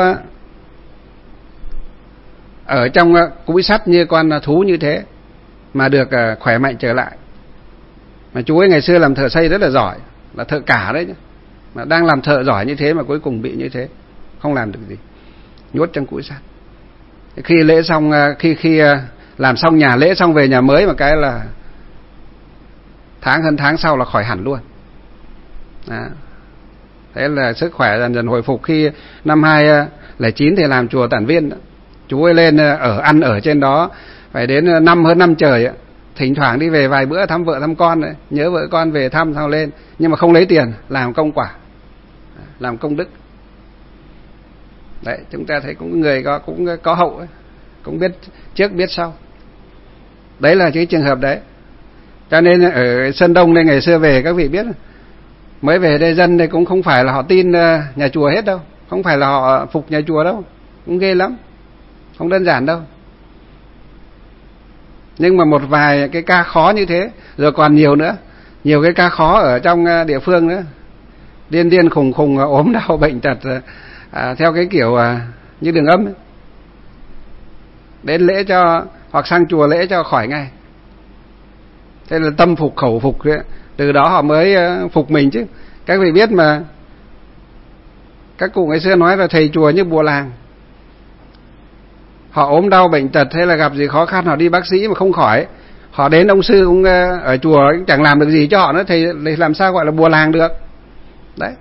ở trong cũi sắt như con thú như thế mà được khỏe mạnh trở lại. Mà chú ấy ngày xưa làm thợ xây rất là giỏi, là thợ cả đấy nhá. Mà đang làm thợ giỏi như thế mà cuối cùng bị như thế, không làm được gì, nhốt trong cũi sắt. Khi lễ xong, khi khi làm xong nhà lễ xong về nhà mới một cái là tháng hơn tháng sau là khỏi hẳn luôn. Đó. Thế là sức khỏe dần dần hồi phục. Khi năm hai không không chín thì làm chùa Tản Viên đó, chú ấy lên ở ăn ở trên đó phải đến năm hơn năm trời, thỉnh thoảng đi về vài bữa thăm vợ thăm con đấy, nhớ vợ con về thăm sau lên, nhưng mà không lấy tiền, làm công quả, làm công đức. Đấy, chúng ta thấy cũng người có cũng có hậu ấy, cũng biết trước biết sau. Đấy là cái trường hợp đấy. Cho nên ở Sơn Đông đây ngày xưa về các vị biết, mới về đây dân đây cũng không phải là họ tin nhà chùa hết đâu, không phải là họ phục nhà chùa đâu, cũng ghê lắm, không đơn giản đâu. Nhưng mà một vài cái ca khó như thế, rồi còn nhiều nữa, nhiều cái ca khó ở trong địa phương nữa, điên điên khùng khùng, ốm đau bệnh tật, à, theo cái kiểu à, như đường âm ấy. Đến lễ cho, hoặc sang chùa lễ cho khỏi ngay. Thế là tâm phục khẩu phục đấy. Từ đó họ mới phục mình chứ. Các vị biết mà, các cụ ngày xưa nói là thầy chùa như bùa làng. Họ ốm đau bệnh tật hay là gặp gì khó khăn, họ đi bác sĩ mà không khỏi, họ đến ông sư cũng ở chùa chẳng làm được gì cho họ nữa, thầy làm sao gọi là bùa làng được. Đấy.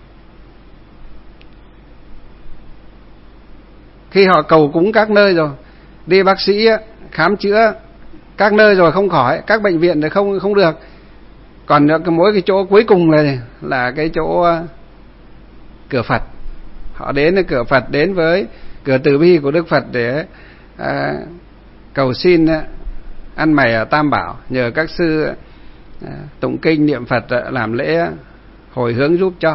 Khi họ cầu cúng các nơi rồi, đi bác sĩ khám chữa các nơi rồi không khỏi, các bệnh viện thì không không được, còn mỗi cái chỗ cuối cùng này là cái chỗ cửa Phật. Họ đến cửa Phật, đến với cửa từ bi của Đức Phật để à, cầu xin ăn mày ở Tam Bảo, nhờ các sư à, tụng kinh niệm Phật, làm lễ hồi hướng giúp cho.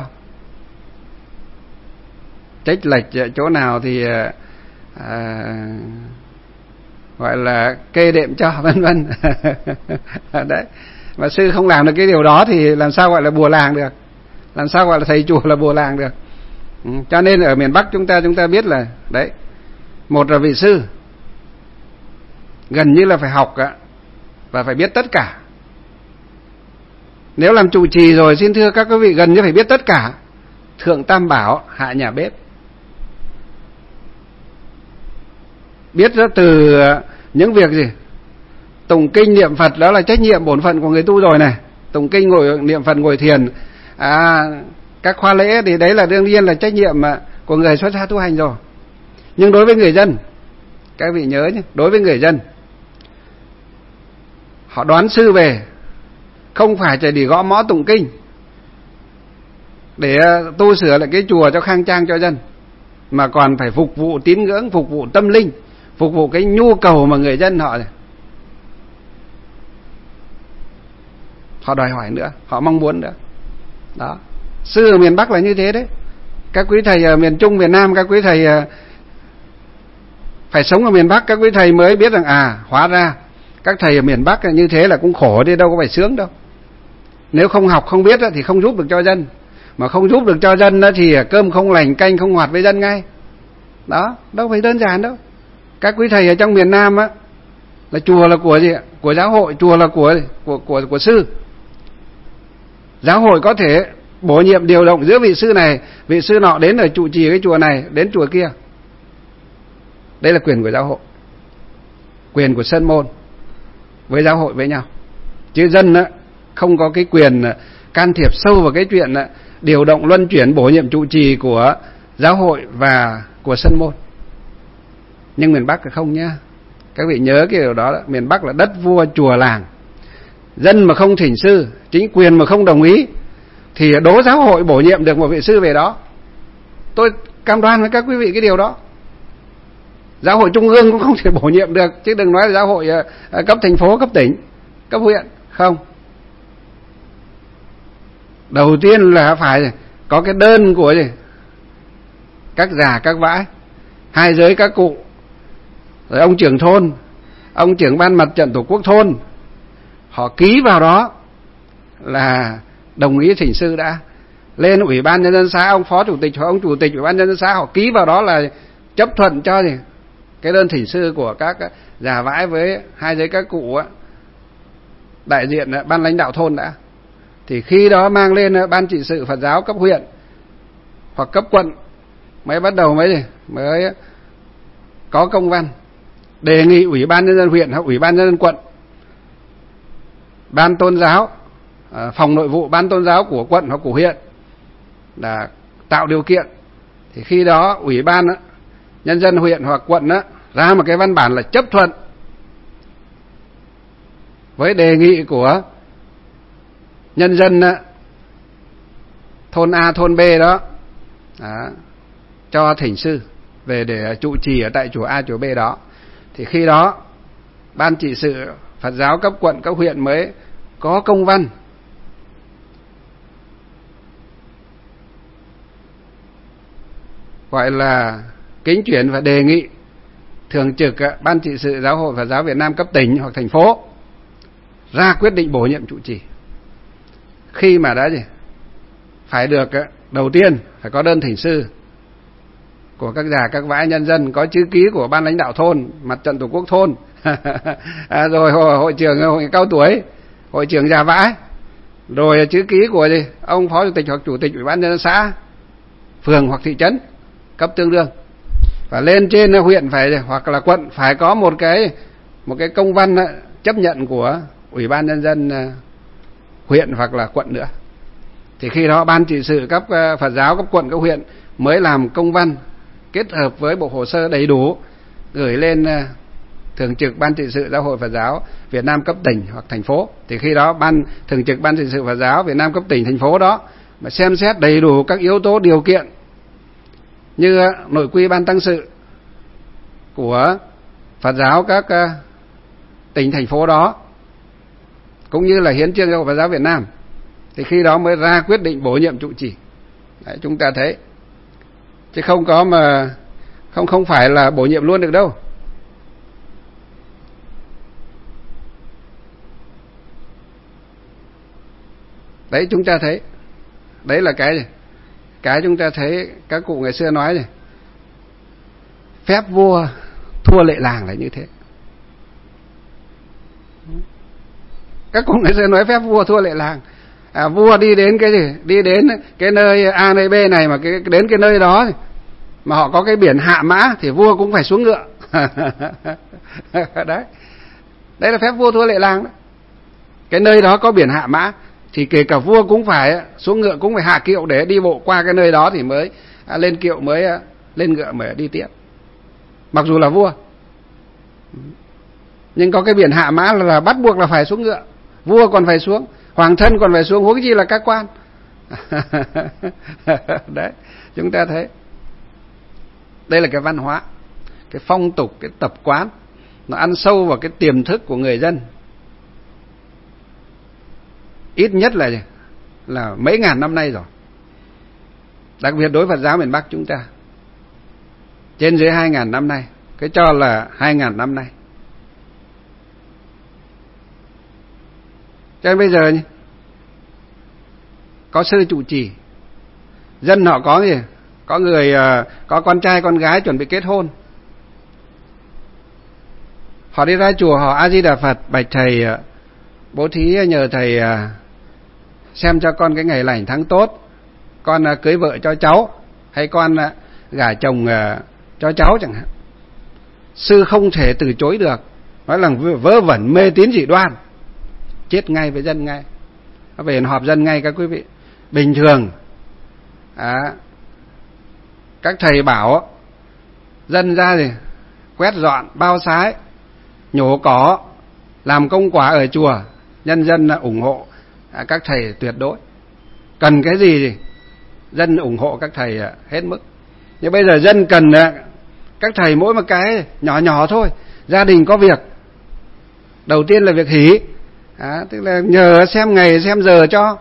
Trách lệch chỗ nào thì à, gọi là kê đệm cho, vân vân. Đấy. Mà sư không làm được cái điều đó thì làm sao gọi là bùa làng được, làm sao gọi là thầy chùa là bùa làng được. Ừ. Cho nên ở miền Bắc chúng ta chúng ta biết là đấy, một là vị sư gần như là phải học và phải biết tất cả. Nếu làm trụ trì rồi, xin thưa các quý vị, gần như phải biết tất cả, thượng tam bảo, hạ nhà bếp. Biết rất từ những việc gì? Tụng kinh niệm Phật, đó là trách nhiệm bổn phận của người tu rồi này. Tụng kinh, ngồi niệm Phật, ngồi thiền, à, các khóa lễ thì đấy là đương nhiên là trách nhiệm của người xuất gia tu hành rồi. Nhưng đối với người dân, các vị nhớ nhé, đối với người dân, họ đoán sư về không phải chỉ để gõ mõ tụng kinh để tu sửa lại cái chùa cho khang trang cho dân, mà còn phải phục vụ tín ngưỡng, phục vụ tâm linh, phục vụ cái nhu cầu mà người dân họ họ đòi hỏi nữa, họ mong muốn nữa. Đó, sư ở miền Bắc là như thế đấy. Các quý thầy ở miền Trung, miền Nam, các quý thầy phải sống ở miền Bắc, các quý thầy mới biết rằng à, hóa ra các thầy ở miền Bắc như thế là cũng khổ đi, đâu có phải sướng đâu. Nếu không học không biết thì không giúp được cho dân, mà không giúp được cho dân thì cơm không lành canh không ngọt với dân ngay. Đó, đâu phải đơn giản đâu. Các quý thầy ở trong miền Nam á, là chùa là của gì ạ? Của giáo hội, chùa là của của của của sư. Giáo hội có thể bổ nhiệm điều động giữa vị sư này, vị sư nọ đến ở trụ trì cái chùa này, đến chùa kia. Đây là quyền của giáo hội, quyền của sơn môn với giáo hội với nhau. Chứ dân á, không có cái quyền can thiệp sâu vào cái chuyện điều động luân chuyển bổ nhiệm trụ trì của giáo hội và của sơn môn. Nhưng miền Bắc thì không nhá. Các vị nhớ cái điều đó, đó. Miền Bắc là đất vua chùa làng. Dân mà không thỉnh sư, chính quyền mà không đồng ý thì đố giáo hội bổ nhiệm được một vị sư về đó. Tôi cam đoan với các quý vị cái điều đó. Giáo hội trung ương cũng không thể bổ nhiệm được, chứ đừng nói là giáo hội cấp thành phố, cấp tỉnh, cấp huyện. Không. Đầu tiên là phải có cái đơn của gì? Các già, các vãi, hai giới các cụ, rồi ông trưởng thôn, ông trưởng ban mặt trận tổ quốc thôn, họ ký vào đó là đồng ý thỉnh sư đã. Lên ủy ban nhân dân xã, ông phó chủ tịch hoặc ông chủ tịch ủy ban nhân dân xã họ ký vào đó là chấp thuận cho gì? Cái đơn thỉnh sư của các già vãi với hai giới các cụ á, đại diện ban lãnh đạo thôn đã. Thì khi đó mang lên ban trị sự Phật giáo cấp huyện hoặc cấp quận mới bắt đầu mới gì? Mới có công văn đề nghị ủy ban nhân dân huyện hoặc ủy ban nhân dân quận, ban tôn giáo, phòng nội vụ ban tôn giáo của quận hoặc của huyện là tạo điều kiện. Thì khi đó ủy ban nhân dân huyện hoặc quận đó, ra một cái văn bản là chấp thuận với đề nghị của nhân dân thôn A, thôn B đó, đó cho thỉnh sư về để trụ trì ở tại chùa A, chùa B đó. Thì khi đó ban trị sự Phật giáo cấp quận, cấp huyện mới có công văn gọi là kính chuyển và đề nghị thường trực ban trị sự Giáo hội Phật giáo Việt Nam cấp tỉnh hoặc thành phố ra quyết định bổ nhiệm trụ trì. Khi mà đã gì? Phải được đầu tiên phải có đơn thỉnh sư của các già, các vãi, nhân dân, có chữ ký của ban lãnh đạo thôn, mặt trận tổ quốc thôn, à, rồi hội, hội trưởng hội cao tuổi, hội trưởng già vãi, rồi chữ ký của gì? Ông phó chủ tịch hoặc chủ tịch ủy ban nhân dân xã, phường hoặc thị trấn cấp tương đương. Và lên trên huyện phải hoặc là quận phải có một cái một cái công văn chấp nhận của ủy ban nhân dân huyện hoặc là quận nữa. Thì khi đó ban trị sự cấp Phật giáo cấp quận, cấp huyện mới làm công văn kết hợp với bộ hồ sơ đầy đủ gửi lên thường trực ban trị sự Giáo hội Phật giáo Việt Nam cấp tỉnh hoặc thành phố. Thì khi đó ban thường trực ban trị sự Phật giáo Việt Nam cấp tỉnh, thành phố đó mà xem xét đầy đủ các yếu tố điều kiện như nội quy ban tăng sự của Phật giáo các tỉnh thành phố đó, cũng như là hiến chương Giáo hội Phật giáo Việt Nam, thì khi đó mới ra quyết định bổ nhiệm trụ trì. Đấy, chúng ta thấy, chứ không có mà không không phải là bổ nhiệm luôn được đâu. Đấy, chúng ta thấy, đấy là cái gì? Cái chúng ta thấy các cụ ngày xưa nói gì? Phép vua thua lệ làng là như thế. Các cụ ngày xưa nói phép vua thua lệ làng. À, vua đi đến cái gì? Đi đến cái nơi A, nơi B này mà cái đến cái nơi đó mà họ có cái biển hạ mã thì vua cũng phải xuống ngựa. Đấy. Đấy là phép vua thua lệ làng đó. Cái nơi đó có biển hạ mã thì kể cả vua cũng phải xuống ngựa, cũng phải hạ kiệu để đi bộ qua cái nơi đó thì mới à, lên kiệu, mới à, lên ngựa mới đi tiếp. Mặc dù là vua, nhưng có cái biển hạ mã là, là bắt buộc là phải xuống ngựa. Vua còn phải xuống, hoàng thân còn phải xuống, huống chi là các quan. Đấy, chúng ta thấy đây là cái văn hóa, cái phong tục, cái tập quán, nó ăn sâu vào cái tiềm thức của người dân. Ít nhất là là mấy ngàn năm nay rồi. Đặc biệt đối với Phật giáo miền Bắc chúng ta, trên dưới hai ngàn năm nay, cái cho là hai ngàn năm nay. Cho nên bây giờ có sư trụ trì. Dân họ có gì? Có người có con trai con gái chuẩn bị kết hôn. Họ đi ra chùa họ A Di Đà Phật, bạch thầy bố thí nhờ thầy xem cho con cái ngày lành tháng tốt, con cưới vợ cho cháu, hay con gả chồng cho cháu chẳng hạn. Sư không thể từ chối được, nói là vớ vẩn mê tín dị đoan, chết ngay với dân ngay, nó về họp dân ngay các quý vị. Bình thường à, các thầy bảo dân ra thì quét dọn bao sái, nhổ cỏ, làm công quả ở chùa, nhân dân ủng hộ à, các thầy tuyệt đối. Cần cái gì thì dân ủng hộ các thầy hết mức. Nhưng bây giờ dân cần các thầy mỗi một cái nhỏ nhỏ thôi. Gia đình có việc, đầu tiên là việc hỷ à, tức là nhờ xem ngày xem giờ cho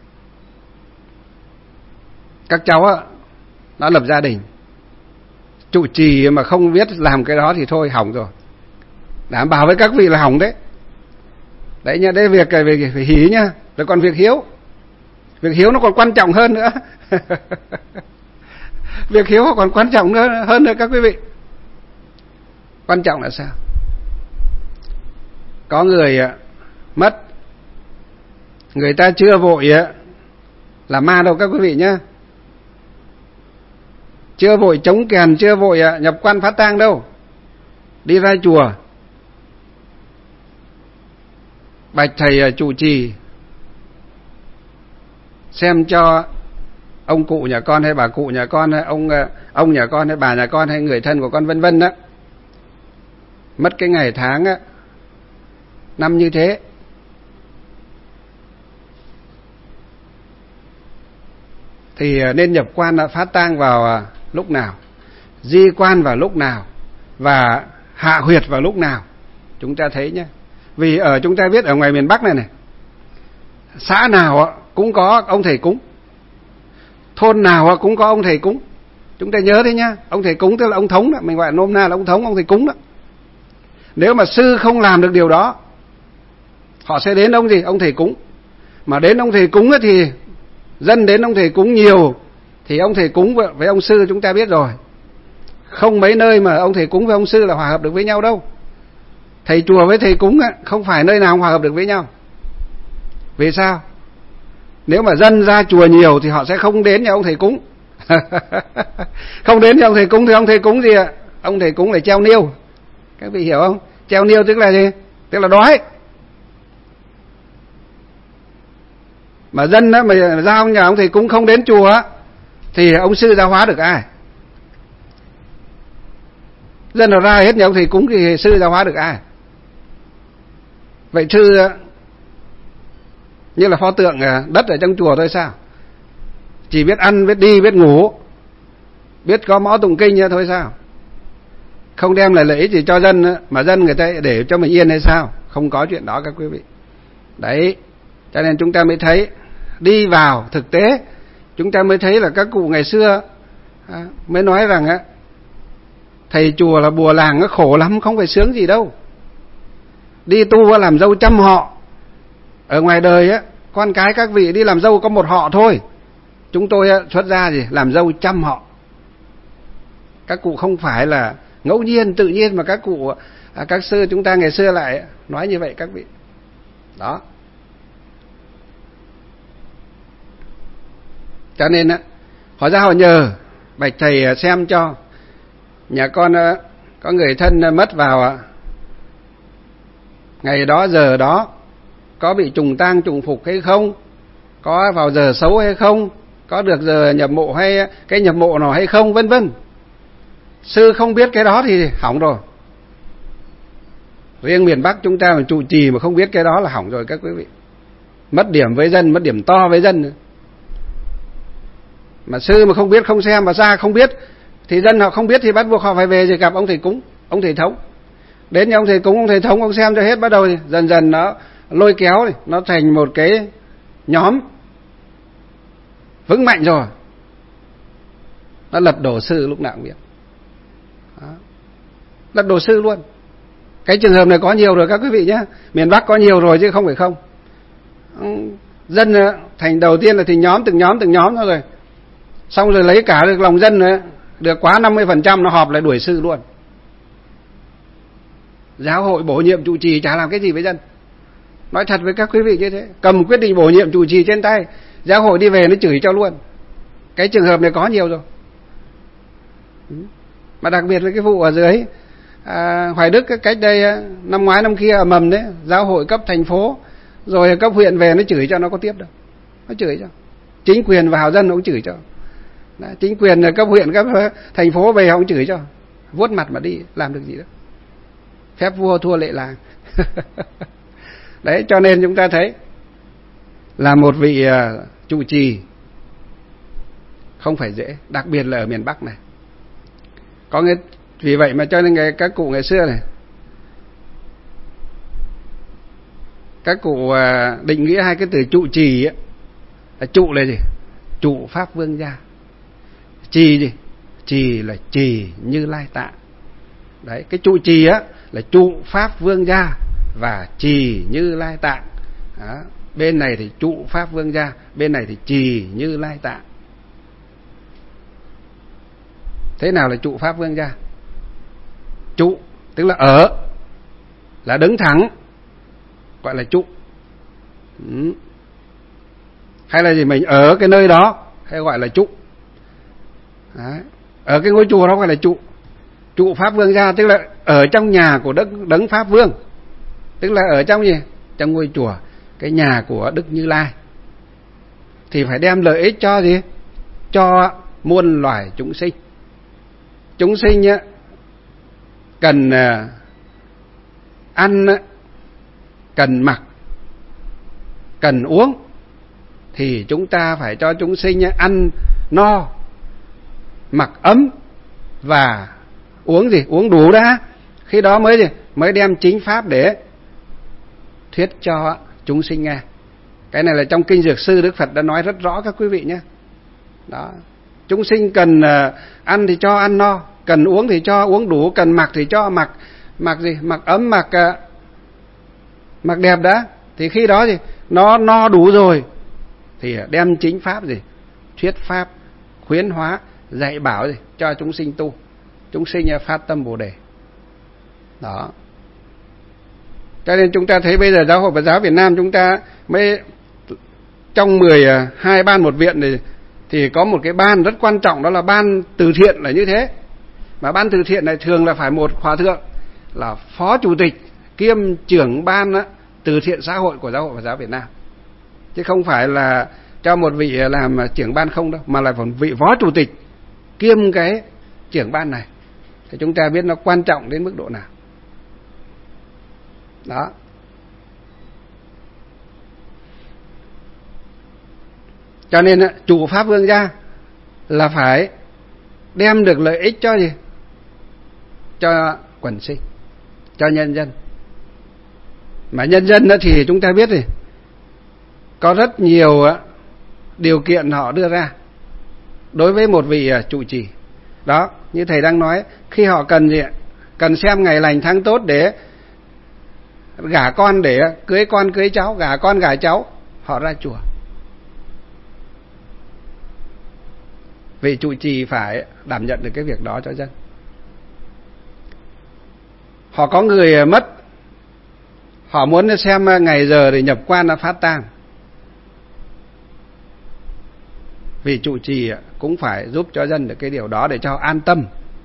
các cháu nó lập gia đình. Trụ trì mà không biết làm cái đó thì thôi hỏng rồi, đảm bảo với các vị là hỏng đấy. Đấy nha, đấy việc về phải hỷ nhá. Rồi còn việc hiếu, việc hiếu nó còn quan trọng hơn nữa. Việc hiếu còn quan trọng nữa hơn nữa các quý vị. Quan trọng là sao? Có người mất, người ta chưa vội là ma đâu các quý vị nhá. Chưa vội chống kèn, chưa vội nhập quan phát tang đâu. Đi ra chùa bạch thầy trụ trì xem cho ông cụ nhà con hay bà cụ nhà con hay ông ông nhà con hay bà nhà con hay người thân của con vân vân đó, mất cái ngày tháng á, năm như thế. Thì nên nhập quan phát tang vào lúc nào, di quan vào lúc nào, và hạ huyệt vào lúc nào. Chúng ta thấy nhé. Vì ở chúng ta biết ở ngoài miền Bắc này này, xã nào cũng có ông thầy cúng, thôn nào cũng có ông thầy cúng. Chúng ta nhớ thế nhá. Ông thầy cúng tức là ông thống đó, mình gọi nôm na là ông thống, ông thầy cúng đó. Nếu mà sư không làm được điều đó, họ sẽ đến ông gì? Ông thầy cúng. Mà đến ông thầy cúng thì dân đến ông thầy cúng nhiều, thì ông thầy cúng với ông sư chúng ta biết rồi, không mấy nơi mà ông thầy cúng với ông sư là hòa hợp được với nhau đâu. Thầy chùa với thầy cúng không phải nơi nào hòa hợp được với nhau. Vì sao? Nếu mà dân ra chùa nhiều thì họ sẽ không đến nhà ông thầy cúng. Không đến nhà ông thầy cúng thì ông thầy cúng gì ạ? Ông thầy cúng là treo niêu. Các vị hiểu không? Treo niêu tức là gì? Tức là đói. Mà dân đó mà ra ông nhà ông thầy cúng không đến chùa thì ông sư giáo hóa được ai? Dân nào ra hết nhà ông thầy cúng thì sư giáo hóa được ai? Vậy sư như là pho tượng đất ở trong chùa thôi sao? Chỉ biết ăn, biết đi, biết ngủ, biết có mõ tụng kinh thôi sao? Không đem lại lợi ích gì cho dân, mà dân người ta để cho mình yên hay sao? Không có chuyện đó các quý vị. Đấy, cho nên chúng ta mới thấy, đi vào thực tế, chúng ta mới thấy là các cụ ngày xưa mới nói rằng á, thầy chùa là bùa làng, nó khổ lắm, không phải sướng gì đâu. Đi tu làm dâu trăm họ. Ở ngoài đời á, con cái các vị đi làm dâu có một họ thôi. Chúng tôi á, xuất gia gì làm dâu trăm họ. Các cụ không phải là ngẫu nhiên, tự nhiên mà các cụ, à, các sư chúng ta ngày xưa lại nói như vậy các vị. Đó. Cho nên á, họ ra họ nhờ bạch thầy xem cho nhà con có người thân mất vào ngày đó giờ đó, có bị trùng tang trùng phục hay không, có vào giờ xấu hay không, có được giờ nhập mộ hay cái nhập mộ nào hay không, vân vân. Sư không biết cái đó thì hỏng rồi. Riêng miền Bắc chúng ta mà trụ trì mà không biết cái đó là hỏng rồi các quý vị. Mất điểm với dân, mất điểm to với dân nữa. Mà sư mà không biết, không xem, mà ra không biết thì dân họ không biết thì bắt buộc họ phải về rồi gặp ông thầy cúng, ông thầy thống. Đến nhà ông thầy cúng, ông thầy thống ông xem cho hết, bắt đầu thì dần dần nó lôi kéo này, nó thành một cái nhóm vững mạnh rồi. Nó lật đổ sư lúc nào cũng biết. Đó. Lật đổ sư luôn. Cái trường hợp này có nhiều rồi các quý vị nhé. Miền Bắc có nhiều rồi chứ không phải không. Dân thành đầu tiên là thì nhóm từng nhóm từng nhóm thôi rồi. Xong rồi lấy cả được lòng dân nữa, được quá năm mươi phần trăm nó họp lại đuổi sư luôn. Giáo hội bổ nhiệm trụ trì chả làm cái gì với dân. Nói thật với các quý vị như thế, cầm quyết định bổ nhiệm trụ trì trên tay, giáo hội đi về nó chửi cho luôn. Cái trường hợp này có nhiều rồi. Mà đặc biệt là cái vụ ở dưới à, Hoài Đức cách đây năm ngoái năm kia ở mầm đấy, giáo hội cấp thành phố rồi cấp huyện về nó chửi cho, nó có tiếp đâu. Nó chửi cho. Chính quyền vào dân nó cũng chửi cho. Đấy, chính quyền cấp huyện cấp thành phố về họ cũng chửi cho. Vuốt mặt mà đi, làm được gì đâu. Phép vua thua lệ làng. Đấy, cho nên chúng ta thấy là một vị uh, trụ trì không phải dễ, đặc biệt là ở miền Bắc này. Có nghĩa, vì vậy mà cho nên ngày, các cụ ngày xưa này, các cụ uh, định nghĩa hai cái từ trụ trì ấy, là trụ là gì? Trụ Pháp Vương Gia. Trì gì? Trì là trì Như Lai Tạng. Đấy, cái trụ trì á là trụ Pháp Vương Gia và trì Như Lai Tạng. Đó. Bên này thì trụ Pháp Vương Gia, bên này thì trì Như Lai Tạng. Thế nào là trụ Pháp Vương Gia? Trụ tức là ở, là đứng thẳng, gọi là trụ. Ừ. Hay là gì, mình ở cái nơi đó hay gọi là trụ. Đấy. Ở cái ngôi chùa đó gọi là trụ. Trụ Pháp Vương Gia tức là ở trong nhà của Đức Đấng Pháp Vương, tức là ở trong gì? Trong ngôi chùa, cái nhà của Đức Như Lai, thì phải đem lợi ích cho gì? Cho muôn loài chúng sinh. Chúng sinh á, cần ăn, cần mặc, cần uống, thì chúng ta phải cho chúng sinh ăn no, mặc ấm và uống gì? Uống đủ đã. Khi đó mới gì? Mới đem chính pháp để thuyết cho chúng sinh nghe. Cái này là trong Kinh Dược Sư Đức Phật đã nói rất rõ các quý vị nhé. Đó. Chúng sinh cần ăn thì cho ăn no, cần uống thì cho uống đủ, cần mặc thì cho mặc mặc gì? Mặc ấm, mặc mặc đẹp đã. Thì khi đó thì nó no đủ rồi thì đem chính pháp gì? Thuyết pháp, khuyến hóa, dạy bảo gì? Cho chúng sinh tu. Chúng sinh phát tâm Bồ Đề. Đó. Cho nên chúng ta thấy bây giờ Giáo hội Phật giáo Việt Nam chúng ta mới trong mười hai ban một viện này, thì có một cái ban rất quan trọng, đó là ban từ thiện là như thế. Mà ban từ thiện này thường là phải một hòa thượng là phó chủ tịch kiêm trưởng ban từ thiện xã hội của Giáo hội Phật giáo Việt Nam, chứ không phải là cho một vị làm trưởng ban không đâu, mà là một vị phó chủ tịch kiêm cái trưởng ban này. Thì chúng ta biết nó quan trọng đến mức độ nào. Đó. Cho nên chủ Pháp Vương Gia là phải đem được lợi ích cho gì? Cho quần sinh, cho nhân dân. Mà nhân dân đó thì chúng ta biết thì có rất nhiều điều kiện họ đưa ra đối với một vị trụ trì. Đó, như thầy đang nói, khi họ cần gì? Cần xem ngày lành tháng tốt để gả con, để cưới con cưới cháu, gả con gả cháu, họ ra chùa. Vị trụ trì phải đảm nhận được cái việc đó cho dân. Họ có người mất, họ muốn xem ngày giờ để nhập quan phát tang, vị trụ trì cũng phải giúp cho dân được cái điều đó để cho an tâm.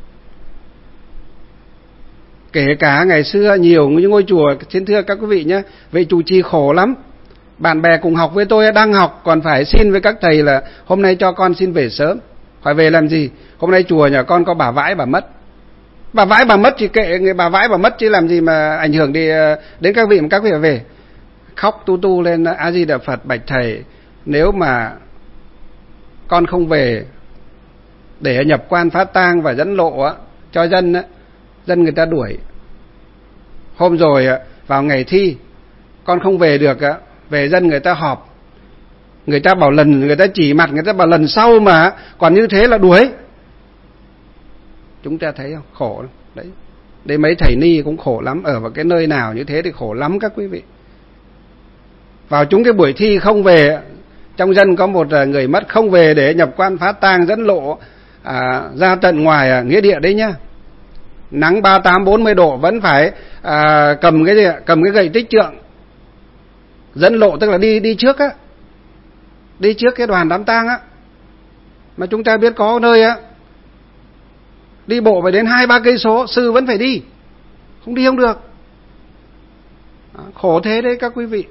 Kể cả ngày xưa nhiều những ngôi chùa, xin thưa các quý vị nhé, vị trụ trì khổ lắm. Bạn bè cùng học với tôi đang học còn phải xin với các thầy là hôm nay cho con xin về sớm. Hỏi về làm gì? Hôm nay chùa nhà con có bà vãi bà mất. Bà vãi bà mất thì kệ người bà vãi bà mất, chứ làm gì mà ảnh hưởng đi đến các vị mà các vị về. Khóc tu tu lên A Di Đà Phật, bạch thầy, nếu mà con không về để nhập quan phát tang và dẫn lộ á, cho dân á, dân người ta đuổi. Hôm rồi vào ngày thi con không về được á, về dân người ta họp, người ta bảo lần, người ta chỉ mặt, người ta bảo lần sau mà còn như thế là đuổi. Chúng ta thấy không? Khổ lắm. Đấy. Đây mấy thầy ni cũng khổ lắm, ở vào cái nơi nào như thế thì khổ lắm các quý vị. vào chúng cái buổi thi không về, trong dân có một người mất không về để nhập quan phát tang dẫn lộ à, ra tận ngoài à, nghĩa địa đấy nhá. Nắng ba mươi tám bốn mươi độ vẫn phải à, cầm cái gì, cầm cái gậy tích trượng dẫn lộ, tức là đi đi trước á, đi trước cái đoàn đám tang á. Mà chúng ta biết có nơi á đi bộ phải đến hai ba cây số, sư vẫn phải đi, không đi không được. À, khổ thế đấy các quý vị.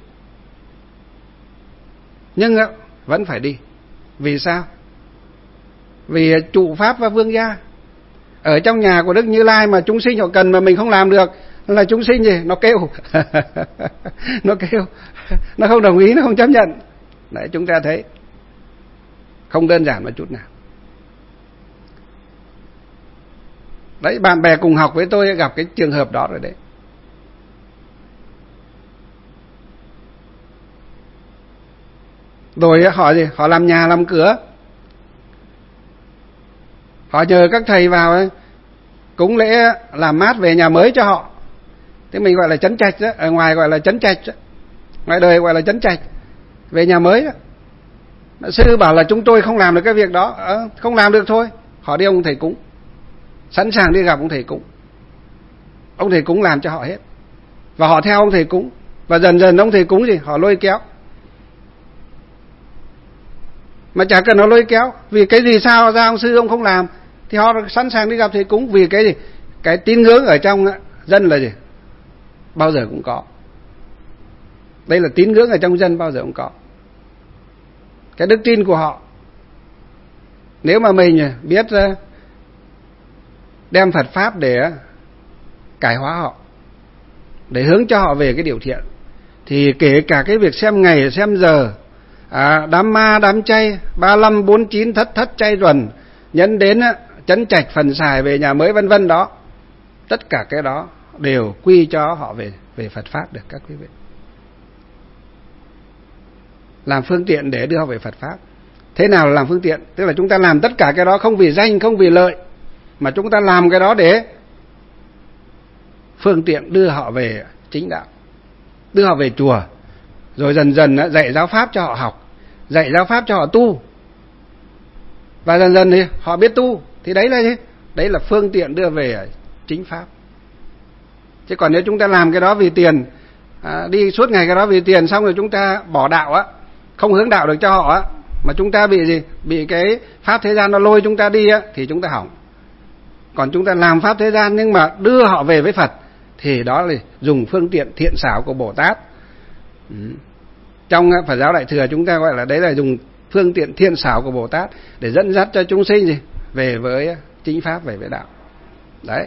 Nhưng á, vẫn phải đi. Vì sao? Vì trụ pháp và vương gia. Ở trong nhà của Đức Như Lai mà chúng sinh họ cần mà mình không làm được là chúng sinh gì? Nó kêu. Nó kêu. Nó không đồng ý, nó không chấp nhận. Đấy, chúng ta thấy không đơn giản một chút nào. Đấy, bạn bè cùng học với tôi gặp cái trường hợp đó rồi đấy. Rồi họ gì? Họ làm nhà làm cửa. Họ nhờ các thầy vào ấy, cúng lễ làm mát về nhà mới cho họ. Thế mình gọi là trấn trạch đó, ở ngoài gọi là trấn trạch đó. Ngoài đời gọi là trấn trạch, về nhà mới đó. Sư bảo là chúng tôi không làm được cái việc đó. À, không làm được thôi. Họ đi ông thầy cúng, sẵn sàng đi gặp ông thầy cúng. Ông thầy cúng làm cho họ hết. Và họ theo ông thầy cúng. Và dần dần ông thầy cúng gì? Họ lôi kéo. Mà chả cần nó lôi kéo. Vì cái gì sao ra ông sư ông không làm, thì họ sẵn sàng đi gặp thầy cúng. Vì cái gì? Cái tín ngưỡng ở trong dân là gì? Bao giờ cũng có. Đây là tín ngưỡng ở trong dân bao giờ cũng có. Cái đức tin của họ. Nếu mà mình biết đem Phật Pháp để cải hóa họ, để hướng cho họ về cái điều thiện, thì kể cả cái việc xem ngày xem giờ, à, đám ma đám chay ba mươi lăm bốn mươi chín thất thất chay tuần, nhấn đến trấn trạch phần xài về nhà mới vân vân đó, tất cả cái đó đều quy cho họ về về Phật Pháp được các quý vị. Làm phương tiện để đưa họ về Phật Pháp. Thế nào là làm phương tiện? Tức là chúng ta làm tất cả cái đó không vì danh, không vì lợi, mà chúng ta làm cái đó để phương tiện đưa họ về chính đạo, đưa họ về chùa, rồi dần dần dạy giáo pháp cho họ học, dạy giáo pháp cho họ tu, và dần dần thì họ biết tu. Thì đấy là gì? Đấy là phương tiện đưa về chính pháp. Chứ còn nếu chúng ta làm cái đó vì tiền, à, đi suốt ngày cái đó vì tiền, xong rồi chúng ta bỏ đạo á, không hướng đạo được cho họ á, mà chúng ta bị gì? Bị cái pháp thế gian nó lôi chúng ta đi á, thì chúng ta hỏng. Còn chúng ta làm pháp thế gian nhưng mà đưa họ về với Phật, thì đó là dùng phương tiện thiện xảo của Bồ Tát. Ừ. Trong Phật giáo Đại Thừa chúng ta gọi là đấy là dùng phương tiện thiện xảo của Bồ Tát để dẫn dắt cho chúng sinh gì? Về với chính pháp, về với đạo. Đấy.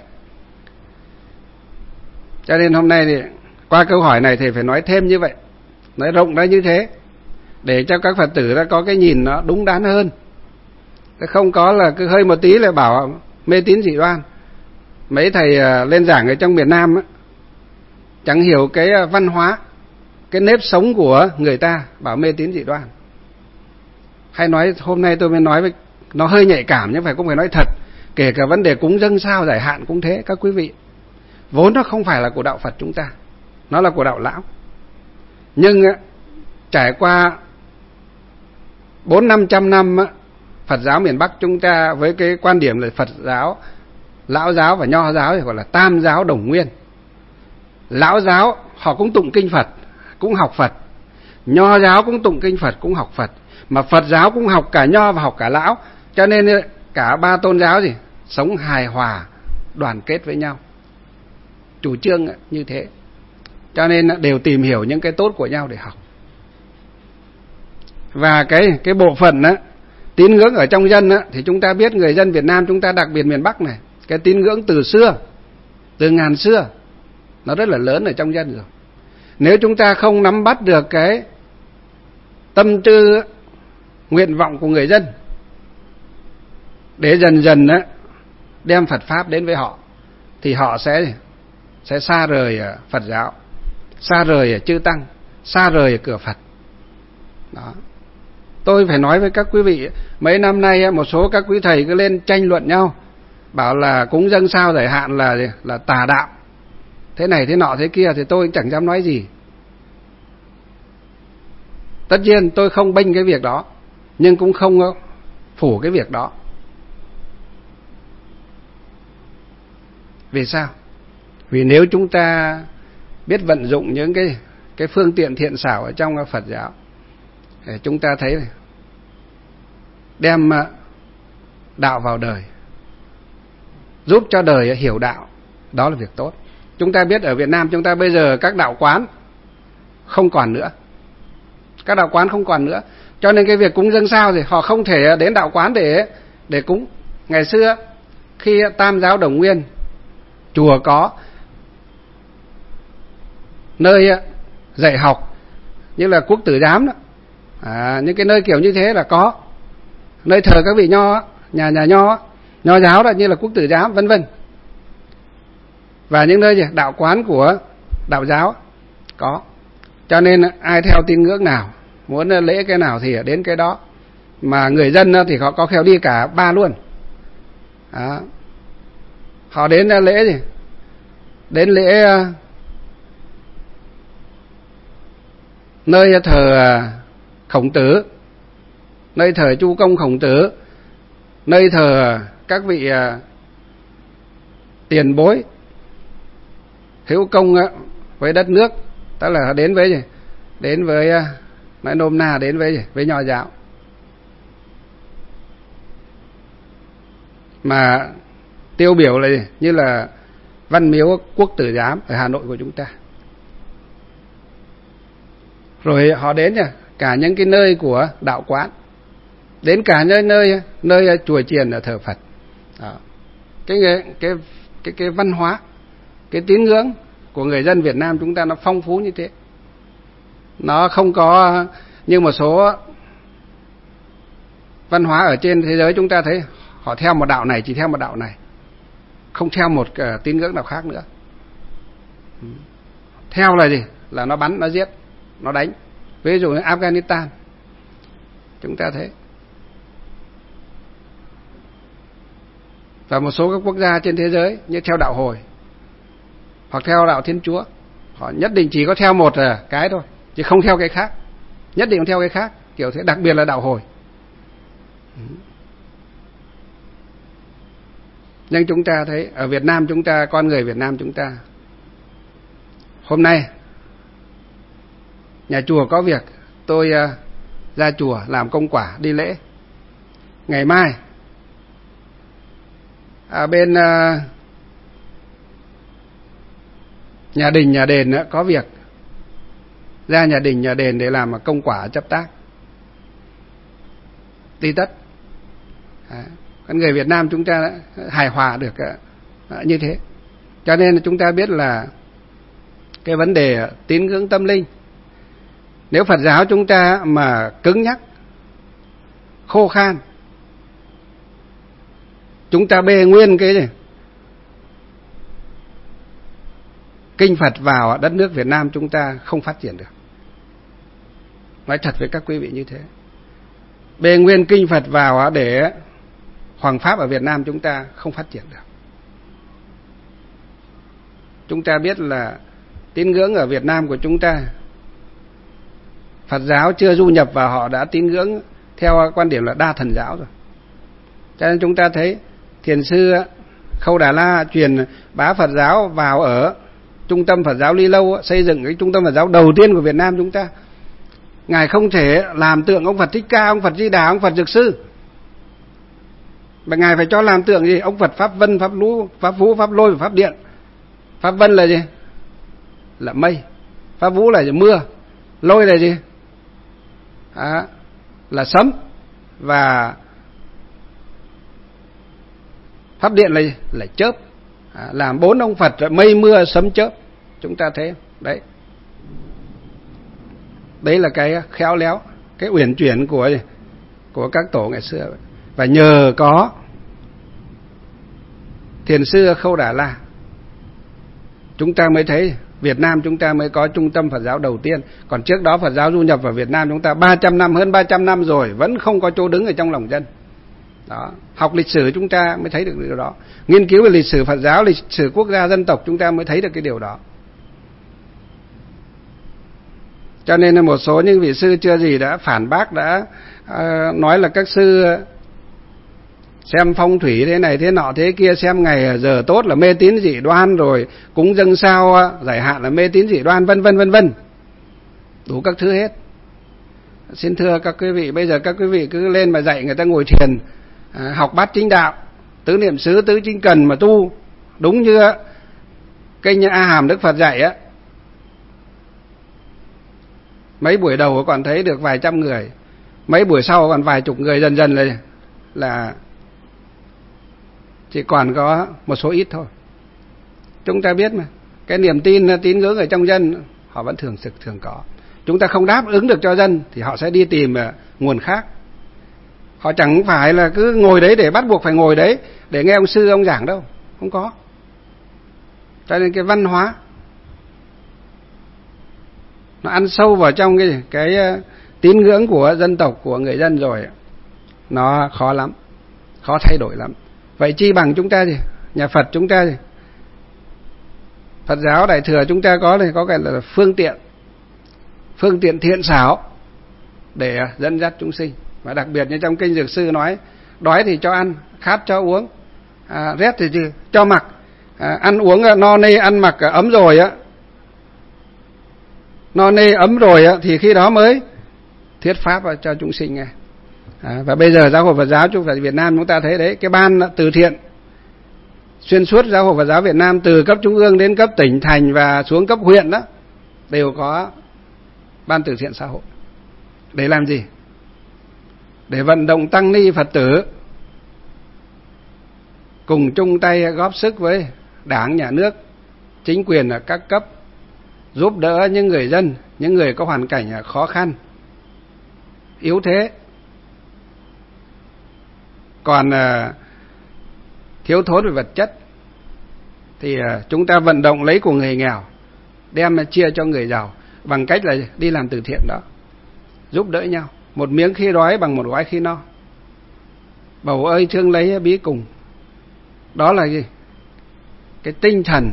Cho nên hôm nay thì qua câu hỏi này thì phải nói thêm như vậy, nói rộng ra như thế, để cho các Phật tử đã có cái nhìn nó đúng đắn hơn. Không có là cứ hơi một tí là bảo mê tín dị đoan. Mấy thầy lên giảng ở trong miền Nam á, chẳng hiểu cái văn hóa, cái nếp sống của người ta, bảo mê tín dị đoan. Hay nói hôm nay tôi mới nói với, nó hơi nhạy cảm nhưng phải cũng phải nói thật. Kể cả vấn đề cúng dâng sao giải hạn cũng thế các quý vị. Vốn nó không phải là của đạo Phật chúng ta, nó là của đạo lão. Nhưng á, trải qua bốn năm trăm năm á, Phật giáo miền Bắc chúng ta với cái quan điểm là Phật giáo, Lão giáo và Nho giáo thì gọi là tam giáo đồng nguyên. Lão giáo họ cũng tụng kinh Phật, cũng học Phật. Nho giáo cũng tụng kinh Phật, cũng học Phật. Mà Phật giáo cũng học cả Nho và học cả Lão. Cho nên cả ba tôn giáo gì sống hài hòa, đoàn kết với nhau. Chủ trương như thế. Cho nên đều tìm hiểu những cái tốt của nhau để học. Và cái cái bộ phận á, tín ngưỡng ở trong dân á, thì chúng ta biết người dân Việt Nam chúng ta, đặc biệt miền Bắc này, cái tín ngưỡng từ xưa, từ ngàn xưa, nó rất là lớn ở trong dân rồi. Nếu chúng ta không nắm bắt được cái tâm tư, nguyện vọng của người dân, để dần dần á, đem Phật Pháp đến với họ, thì họ sẽ sẽ xa rời Phật giáo, xa rời chư Tăng, xa rời cửa Phật. Đó. Tôi phải nói với các quý vị, mấy năm nay một số các quý thầy cứ lên tranh luận nhau, bảo là cúng dâng sao giải hạn là là tà đạo, thế này thế nọ thế kia, thì tôi chẳng dám nói gì. Tất nhiên tôi không bênh cái việc đó, nhưng cũng không phủ cái việc đó. Vì sao? Vì nếu chúng ta biết vận dụng những cái cái phương tiện thiện xảo ở trong Phật giáo, để chúng ta thấy này, đem đạo vào đời, giúp cho đời hiểu đạo, đó là việc tốt. Chúng ta biết ở Việt Nam chúng ta bây giờ các đạo quán không còn nữa. Các đạo quán không còn nữa. Cho nên cái việc cúng dâng sao thì họ không thể đến đạo quán để để cúng. Ngày xưa khi Tam giáo Đồng Nguyên, chùa có nơi dạy học như là Quốc Tử Giám đó, à, những cái nơi kiểu như thế là có. Nơi thờ các vị nho, nhà nhà nho, nho giáo đó, như là Quốc Tử Giám vân vân. Và những nơi gì? Đạo quán của đạo giáo có. Cho nên ai theo tín ngưỡng nào, muốn lễ cái nào thì đến cái đó. Mà người dân thì họ có khéo đi cả ba luôn. Đó. Họ đến lễ gì? Đến lễ nơi thờ Khổng Tử, nơi thờ Chu Công Khổng Tử, nơi thờ các vị tiền bối hữu công với đất nước. Tức là đến với gì? Đến với, nói nôm na, đến với gì? Với nho giáo. Mà tiêu biểu là gì? Như là Văn Miếu Quốc Tử Giám ở Hà Nội của chúng ta. Rồi họ đến cả những cái nơi của đạo quán, đến cả những nơi nơi chùa chiền ở thờ Phật. Đó. Cái, cái cái cái văn hóa, cái tín ngưỡng của người dân Việt Nam chúng ta nó phong phú như thế. Nó không có như một số văn hóa ở trên thế giới chúng ta thấy họ theo một đạo này, chỉ theo một đạo này, không theo một uh, tín ngưỡng nào khác nữa. Theo là gì? Là nó bắn, nó giết, nó đánh. Ví dụ như Afghanistan chúng ta thấy, và một số các quốc gia trên thế giới như theo đạo Hồi hoặc theo đạo Thiên Chúa, họ nhất định chỉ có theo một cái thôi, chứ không theo cái khác. Nhất định theo cái khác, kiểu thế, đặc biệt là đạo Hồi. Nhưng chúng ta thấy ở Việt Nam chúng ta, con người Việt Nam chúng ta, hôm nay nhà chùa có việc, tôi uh, ra chùa làm công quả đi lễ. Ngày mai ở bên uh, nhà đình nhà đền uh, có việc, ra nhà đình nhà đền để làm công quả chấp tác, đi tất. À, con người Việt Nam chúng ta hài hòa được uh, như thế. Cho nên chúng ta biết là cái vấn đề tín ngưỡng tâm linh, nếu Phật giáo chúng ta mà cứng nhắc, khô khan, chúng ta bê nguyên cái gì? Kinh Phật vào đất nước Việt Nam chúng ta không phát triển được. Nói thật với các quý vị như thế. Bê nguyên kinh Phật vào để Hoàng Pháp ở Việt Nam chúng ta không phát triển được. Chúng ta biết là tín ngưỡng ở Việt Nam của chúng ta, Phật giáo chưa du nhập vào, họ đã tín ngưỡng theo quan điểm là đa thần giáo rồi. Cho nên chúng ta thấy Thiền sư Khâu Đà La truyền bá Phật giáo vào ở trung tâm Phật giáo Ly Lâu, xây dựng cái trung tâm Phật giáo đầu tiên của Việt Nam chúng ta. Ngài không thể làm tượng ông Phật Thích Ca, ông Phật Di Đà, ông Phật Dược Sư, mà Ngài phải cho làm tượng gì? Ông Phật Pháp Vân, Pháp Lũ, Pháp Vũ, Pháp Lôi và Pháp Điện. Pháp Vân là gì? Là mây. Pháp Vũ là gì? Mưa. Lôi là gì? À, là sấm. Và Pháp Điện là gì? Là chớp. À, làm bốn ông Phật mây, mưa, sấm, chớp. Chúng ta thấy đấy. Đấy là cái khéo léo, cái uyển chuyển của của các tổ ngày xưa. Và nhờ có Thiền sư Khâu Đà La, chúng ta mới thấy Việt Nam chúng ta mới có trung tâm Phật giáo đầu tiên. Còn trước đó Phật giáo du nhập vào Việt Nam chúng ta ba trăm năm, hơn ba trăm năm rồi, vẫn không có chỗ đứng ở trong lòng dân. Đó. Học lịch sử chúng ta mới thấy được điều đó. Nghiên cứu về lịch sử Phật giáo, lịch sử quốc gia dân tộc chúng ta mới thấy được cái điều đó. Cho nên là một số những vị sư chưa gì đã phản bác, đã uh, nói là các sư xem phong thủy thế này thế nọ thế kia, xem ngày giờ tốt là mê tín dị đoan, rồi cúng dâng sao giải hạn là mê tín dị đoan, vân vân vân vân, đủ các thứ hết. Xin thưa các quý vị, bây giờ các quý vị cứ lên mà dạy người ta ngồi thiền, à, học bát chính đạo, tứ niệm xứ, tứ chính cần mà tu đúng như kênh A Hàm Đức Phật dạy á, mấy buổi đầu còn thấy được vài trăm người, mấy buổi sau còn vài chục người, dần dần là là chỉ còn có một số ít thôi. Chúng ta biết mà, cái niềm tin tín ngưỡng ở trong dân họ vẫn thường thực thường có. Chúng ta không đáp ứng được cho dân thì họ sẽ đi tìm nguồn khác. Họ chẳng phải là cứ ngồi đấy để bắt buộc phải ngồi đấy để nghe ông sư ông giảng đâu, không có. Cho nên cái văn hóa nó ăn sâu vào trong cái cái tín ngưỡng của dân tộc, của người dân rồi, nó khó lắm, khó thay đổi lắm. Vậy chi bằng chúng ta gì, nhà Phật chúng ta gì, Phật giáo Đại thừa chúng ta có này, có cái là phương tiện, phương tiện thiện xảo để dẫn dắt chúng sinh. Và đặc biệt như trong kinh Dược Sư nói, đói thì cho ăn, khát cho uống, à, rét thì cho mặc, à, ăn uống no nê, ăn mặc ấm rồi á, no nê ấm rồi á, thì khi đó mới thuyết pháp cho chúng sinh nghe. À, và bây giờ giáo hội Phật giáo chúng Phật Việt Nam chúng ta thấy đấy, cái ban từ thiện xuyên suốt giáo hội Phật giáo Việt Nam từ cấp trung ương đến cấp tỉnh thành và xuống cấp huyện đó đều có ban từ thiện xã hội. Để làm gì? Để vận động tăng ni Phật tử cùng chung tay góp sức với Đảng, Nhà nước, chính quyền ở các cấp, giúp đỡ những người dân, những người có hoàn cảnh khó khăn, yếu thế, còn uh, thiếu thốn về vật chất thì uh, chúng ta vận động lấy của người nghèo đem chia cho người giàu bằng cách là đi làm từ thiện đó, giúp đỡ nhau, một miếng khi đói bằng một gói khi no. Bầu ơi thương lấy bí cùng, đó là gì? Cái tinh thần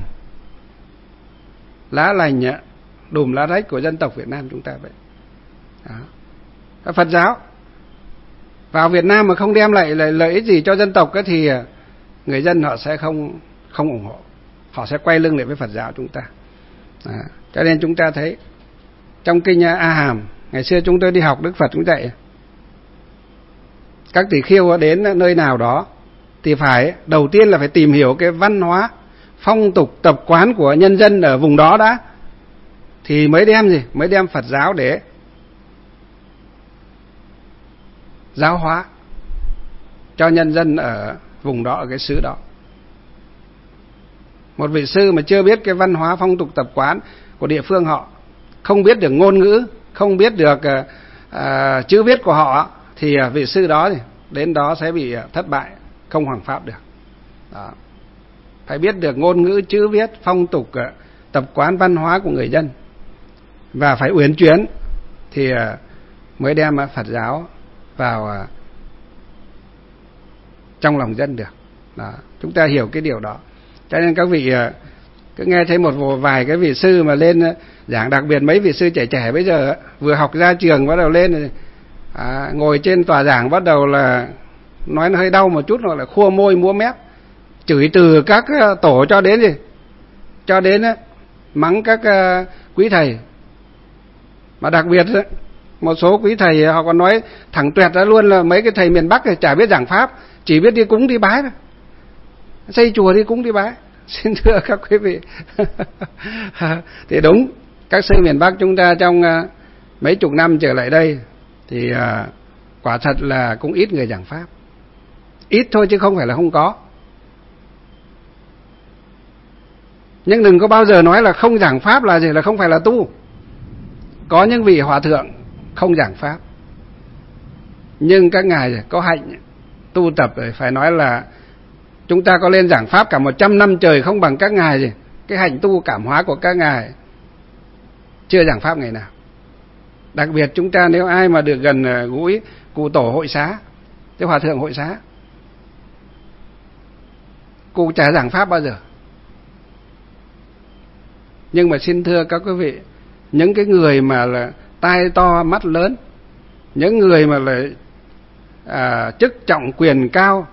lá lành đùm lá rách của dân tộc Việt Nam chúng ta vậy đó. Phật giáo vào Việt Nam mà không đem lại lợi ích gì cho dân tộc ấy, thì người dân họ sẽ không không ủng hộ, họ sẽ quay lưng lại với Phật giáo chúng ta. À, cho nên chúng ta thấy trong kinh A Hàm ngày xưa chúng tôi đi học Đức Phật cũng dạy, các tỷ khưu đến nơi nào đó thì phải đầu tiên là phải tìm hiểu cái văn hóa, phong tục tập quán của nhân dân ở vùng đó đã, thì mới đem gì, mới đem Phật giáo để giáo hóa cho nhân dân ở vùng đó, ở cái xứ đó. Một vị sư mà chưa biết cái văn hóa phong tục tập quán của địa phương họ, không biết được ngôn ngữ, không biết được uh, uh, chữ viết của họ, thì uh, vị sư đó thì đến đó sẽ bị uh, thất bại, không hoằng pháp được. Đó. Phải biết được ngôn ngữ, chữ viết, phong tục, uh, tập quán, văn hóa của người dân, và phải uyển chuyển thì uh, mới đem uh, Phật giáo vào uh, trong lòng dân được. Đó. Chúng ta hiểu cái điều đó. Cho nên các vị uh, cứ nghe thấy một vài cái vị sư mà lên uh, giảng, đặc biệt mấy vị sư trẻ trẻ bây giờ uh, vừa học ra trường bắt đầu lên uh, ngồi trên tòa giảng bắt đầu là nói nó hơi đau một chút, hoặc là khua môi múa mép, chửi từ các uh, tổ cho đến gì, cho đến uh, mắng các uh, quý thầy. Mà đặc biệt uh, một số quý thầy họ còn nói thẳng tuyệt ra luôn là mấy cái thầy miền Bắc thì chả biết giảng pháp, chỉ biết đi cúng đi bái thôi, xây chùa đi cúng đi bái. Xin thưa các quý vị thì đúng, các sư miền Bắc chúng ta trong uh, mấy chục năm trở lại đây thì uh, quả thật là cũng ít người giảng pháp, ít thôi chứ không phải là không có. Nhưng đừng có bao giờ nói là không giảng pháp là gì, là không phải là tu. Có những vị hòa thượng không giảng pháp, nhưng các ngài có hạnh tu tập rồi, phải nói là chúng ta có lên giảng pháp cả một trăm năm trời không bằng các ngài gì. Cái hạnh tu cảm hóa của các ngài chưa giảng pháp ngày nào. Đặc biệt chúng ta nếu ai mà được gần gũi cụ tổ hội xá, cái hòa thượng hội xá, cụ chả giảng pháp bao giờ. Nhưng mà xin thưa các quý vị, những cái người mà là tai to mắt lớn, những người mà là à, chức trọng quyền cao,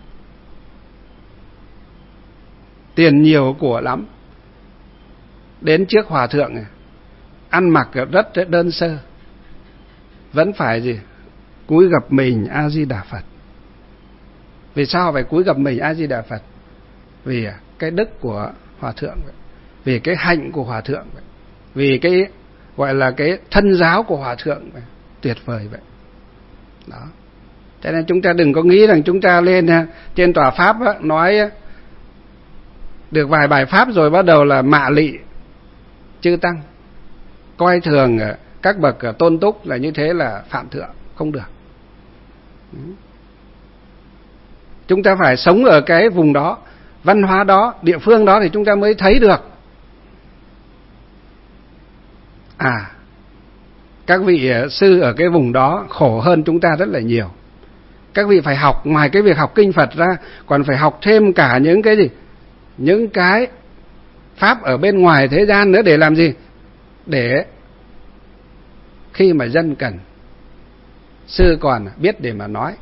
tiền nhiều của lắm, đến trước hòa thượng ăn mặc rất đơn sơ, vẫn phải gì cúi gập mình A Di Đà Phật. Vì sao phải cúi gập mình A Di Đà Phật? Vì cái đức của hòa thượng vậy, vì cái hạnh của hòa thượng vậy, vì cái gọi là cái thân giáo của hòa thượng vậy. Tuyệt vời vậy đó. Cho nên chúng ta đừng có nghĩ rằng chúng ta lên trên tòa pháp á, nói được vài bài pháp rồi bắt đầu là mạ lị chư tăng, coi thường các bậc tôn túc là như thế là phạm thượng, không được. Chúng ta phải sống ở cái vùng đó, văn hóa đó, địa phương đó thì chúng ta mới thấy được. À, các vị sư ở cái vùng đó khổ hơn chúng ta rất là nhiều. Các vị phải học, ngoài cái việc học kinh Phật ra, còn phải học thêm cả những cái gì? Những cái pháp ở bên ngoài thế gian nữa để làm gì? Để khi mà dân cần, sư còn biết để mà nói,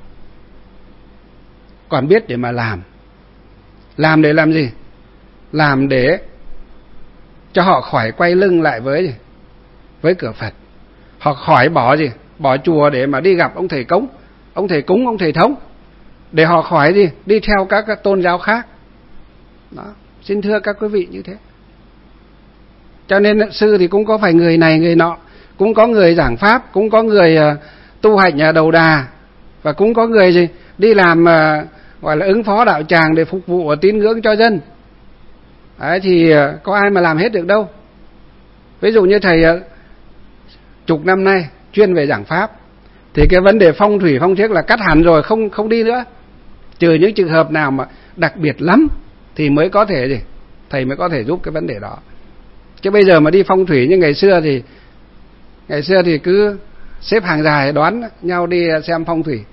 còn biết để mà làm. Làm để làm gì? Làm để cho họ khỏi quay lưng lại với với cửa Phật. Họ khỏi bỏ gì? Bỏ chùa để mà đi gặp ông thầy cúng, ông thầy cúng, ông thầy thống, để họ khỏi gì? Đi theo các, các tôn giáo khác. Đó, xin thưa các quý vị như thế. Cho nên sư thì cũng có phải người này người nọ, cũng có người giảng pháp, cũng có người uh, tu hành nhà đầu đà, và cũng có người gì đi làm uh, gọi là ứng phó đạo tràng để phục vụ tín ngưỡng cho dân. Đấy, thì uh, có ai mà làm hết được đâu. Ví dụ như thầy uh, chục năm nay chuyên về giảng pháp, thì cái vấn đề phong thủy phong thuyết là cắt hẳn rồi, không không đi nữa. Trừ những trường hợp nào mà đặc biệt lắm thì mới có thể gì thầy mới có thể giúp cái vấn đề đó. Chứ bây giờ mà đi phong thủy như ngày xưa thì ngày xưa thì cứ xếp hàng dài đoán nhau đi xem phong thủy,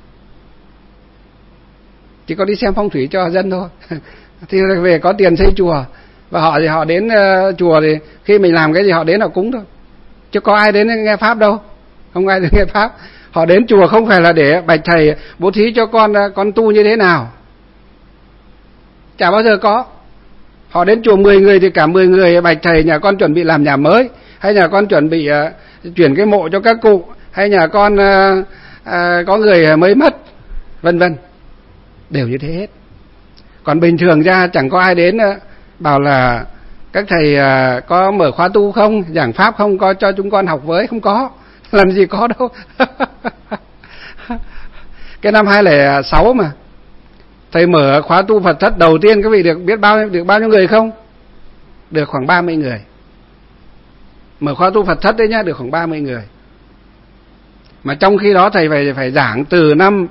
chỉ có đi xem phong thủy cho dân thôi. Thì về có tiền xây chùa, và họ thì họ đến uh, chùa thì khi mình làm cái gì họ đến họ cúng thôi, chứ có ai đến nghe pháp đâu, không ai đến nghe pháp. Họ đến chùa không phải là để bạch thầy bố thí cho con con tu như thế nào, chả bao giờ có. Họ đến chùa mười người thì cả mười người bạch thầy nhà con chuẩn bị làm nhà mới, hay nhà con chuẩn bị uh, chuyển cái mộ cho các cụ, hay nhà con uh, uh, có người mới mất, vân vân, đều như thế hết. Còn bình thường ra chẳng có ai đến uh, bảo là các thầy uh, có mở khóa tu không, giảng pháp không, có cho chúng con học với, không có, làm gì có đâu. Cái năm hai không không sáu mà thầy mở khóa tu Phật thất đầu tiên, các vị được biết bao được bao nhiêu người không? Được khoảng ba mươi người. Mở khóa tu Phật thất đấy nhá, được khoảng ba mươi người. Mà trong khi đó thầy phải phải giảng từ năm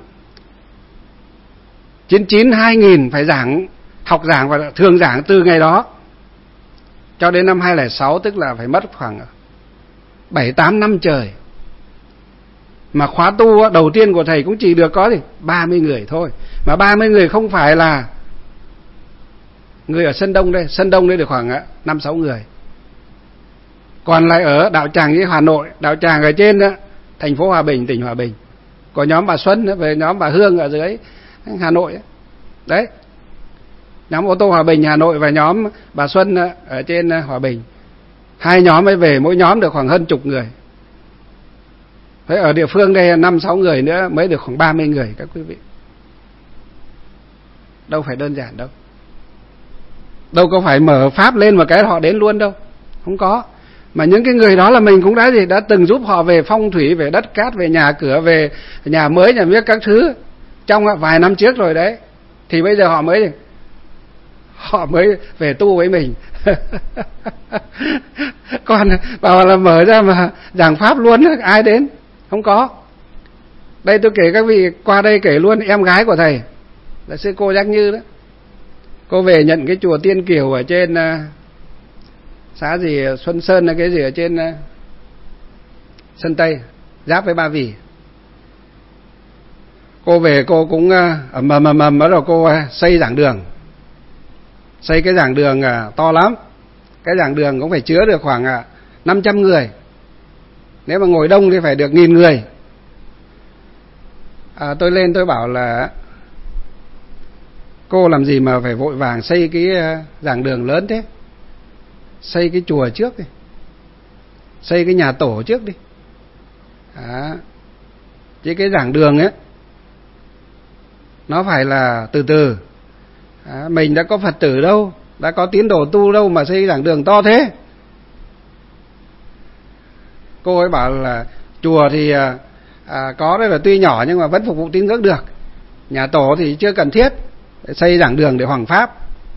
chín chín hai nghìn, phải giảng, học giảng và thường giảng từ ngày đó cho đến năm hai không không sáu, tức là phải mất khoảng bảy tám năm trời. Mà khóa tu đầu tiên của thầy cũng chỉ được có gì ba mươi người thôi. Mà ba mươi người không phải là người ở Sơn Đông đây, Sơn Đông đây được khoảng năm sáu người. Còn lại ở đạo tràng như Hà Nội, đạo tràng ở trên thành phố Hòa Bình, tỉnh Hòa Bình, có nhóm bà Xuân về nhóm bà Hương ở dưới Hà Nội đấy, nhóm ô tô Hòa Bình Hà Nội và nhóm bà Xuân ở trên Hòa Bình. Hai nhóm mới về, mỗi nhóm được khoảng hơn chục người. Thế ở địa phương đây năm sáu người nữa mới được khoảng ba mươi người các quý vị. Đâu phải đơn giản đâu. Đâu có phải mở pháp lên một cái họ đến luôn đâu. Không có. Mà những cái người đó là mình cũng đã gì đã từng giúp họ về phong thủy, về đất cát, về nhà cửa, về nhà mới, nhà miếc các thứ trong vài năm trước rồi đấy. Thì bây giờ họ mới họ mới về tu với mình. Còn bảo là mở ra mà giảng pháp luôn, ai đến? Không có. Đây tôi kể các vị qua đây kể luôn em gái của thầy là sư cô Giác Như đó. Cô về nhận cái chùa Tiên Kiều ở trên uh, xã gì Xuân Sơn hay cái gì ở trên uh, Sơn Tây giáp với Ba Vì. Cô về cô cũng uh, ầm ầm ầm ầm rồi cô uh, xây giảng đường. Xây cái giảng đường uh, to lắm. Cái giảng đường cũng phải chứa được khoảng uh, năm trăm người. Nếu mà ngồi đông thì phải được nghìn người. À, tôi lên tôi bảo là cô làm gì mà phải vội vàng xây cái giảng đường lớn thế? Xây cái chùa trước đi, xây cái nhà tổ trước đi. À, chứ cái giảng đường ấy nó phải là từ từ. À, mình đã có Phật tử đâu, đã có tín đồ tu đâu mà xây giảng đường to thế. Cô ấy bảo là chùa thì à, có đấy là tuy nhỏ nhưng mà vẫn phục vụ tín ngưỡng được. Nhà tổ thì chưa cần thiết, xây giảng đường để hoằng pháp.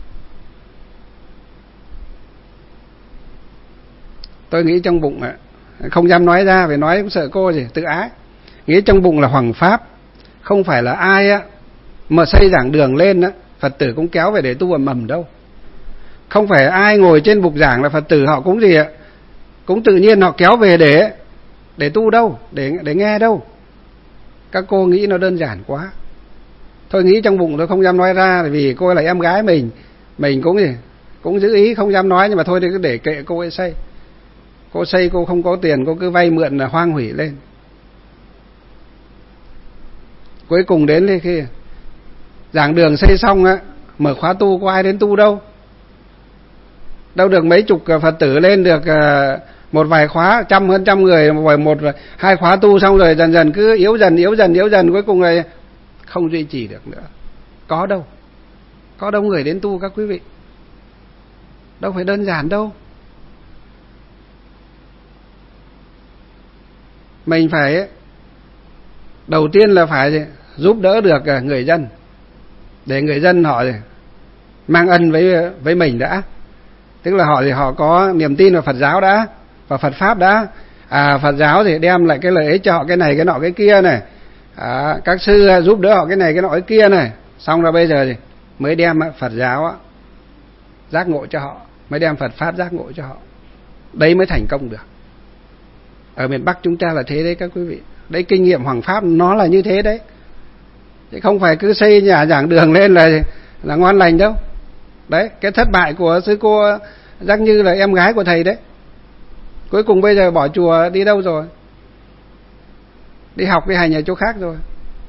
Tôi nghĩ trong bụng không dám nói ra, vì nói cũng sợ cô gì tự ái. Nghĩ trong bụng là hoằng pháp, không phải là ai á mà xây giảng đường lên á Phật tử cũng kéo về để tu ầm ầm đâu. Không phải ai ngồi trên bục giảng là Phật tử họ cũng gì ạ, cũng tự nhiên họ kéo về để để tu đâu, để để nghe đâu. Các cô nghĩ nó đơn giản quá. Thôi nghĩ trong bụng tôi không dám nói ra, vì cô ấy là em gái mình, mình cũng gì cũng giữ ý không dám nói, nhưng mà thôi thì cứ để kệ cô ấy xây. Cô xây cô không có tiền, cô cứ vay mượn là hoang hủy lên. Cuối cùng đến đây khi giảng đường xây xong á, mở khóa tu có ai đến tu đâu. Đâu được mấy chục Phật tử lên được một vài khóa, trăm hơn trăm người, một, một hai khóa tu xong rồi dần dần cứ yếu dần yếu dần yếu dần, cuối cùng là không duy trì được nữa. Có đâu, có đâu người đến tu các quý vị. Đâu phải đơn giản đâu. Mình phải đầu tiên là phải giúp đỡ được người dân, để người dân họ mang ân với với mình đã. Tức là họ thì họ có niềm tin vào Phật giáo đã, vào Phật pháp đã. À, Phật giáo thì đem lại cái lợi ích cho họ cái này cái nọ cái kia này. À, các sư giúp đỡ họ cái này cái nọ cái kia này. Xong rồi bây giờ thì mới đem Phật giáo giác ngộ cho họ, mới đem Phật pháp giác ngộ cho họ. Đấy mới thành công được. Ở miền Bắc chúng ta là thế đấy các quý vị. Đấy, kinh nghiệm hoằng pháp nó là như thế đấy. Chứ không phải cứ xây nhà giảng đường lên là là ngon lành đâu. Đấy, cái thất bại của sư cô Giác Như là em gái của thầy đấy. Cuối cùng bây giờ bỏ chùa đi đâu rồi? Đi học đi hành ở chỗ khác rồi.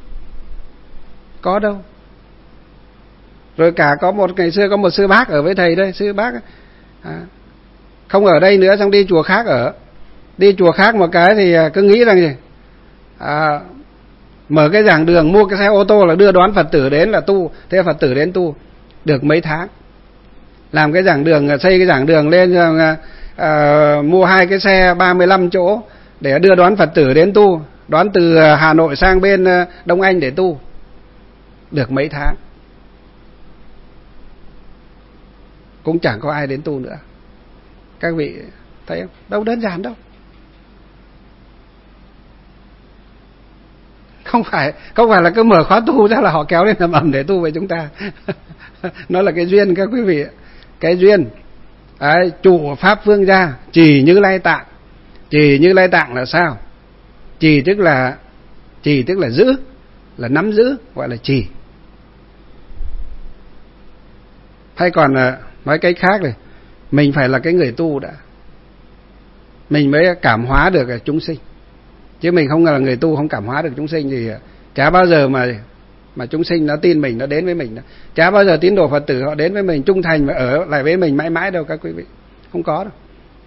Có đâu. Rồi cả có một ngày xưa có một sư bác ở với thầy đây, sư bác à, không ở đây nữa, xong đi chùa khác ở. Đi chùa khác một cái thì cứ nghĩ rằng gì? À, mở cái giảng đường, mua cái xe ô tô là đưa đón Phật tử đến là tu, thế Phật tử đến tu. Được mấy tháng làm cái giảng đường, xây cái giảng đường lên, à, mua hai cái xe ba mươi lăm chỗ để đưa đón Phật tử đến tu, đón từ Hà Nội sang bên Đông Anh để tu. Được mấy tháng cũng chẳng có ai đến tu nữa. Các vị thấy không? Đâu đơn giản đâu. Không phải không phải là cứ mở khóa tu ra là họ kéo lên ầm ầm để tu với chúng ta. Nó là cái duyên các quý vị, cái duyên. Đấy, chủ pháp phương gia trì Như Lai Tạng. Trì Như Lai Tạng là sao? Trì tức là trì tức là giữ, là nắm giữ, gọi là trì. Hay còn nói cách khác này, mình phải là cái người tu đã, mình mới cảm hóa được chúng sinh. Chứ mình không là người tu không cảm hóa được chúng sinh thì chả bao giờ mà mà chúng sinh nó tin mình, nó đến với mình. Chả bao giờ tín đồ Phật tử họ đến với mình trung thành và ở lại với mình mãi mãi đâu các quý vị. Không có đâu.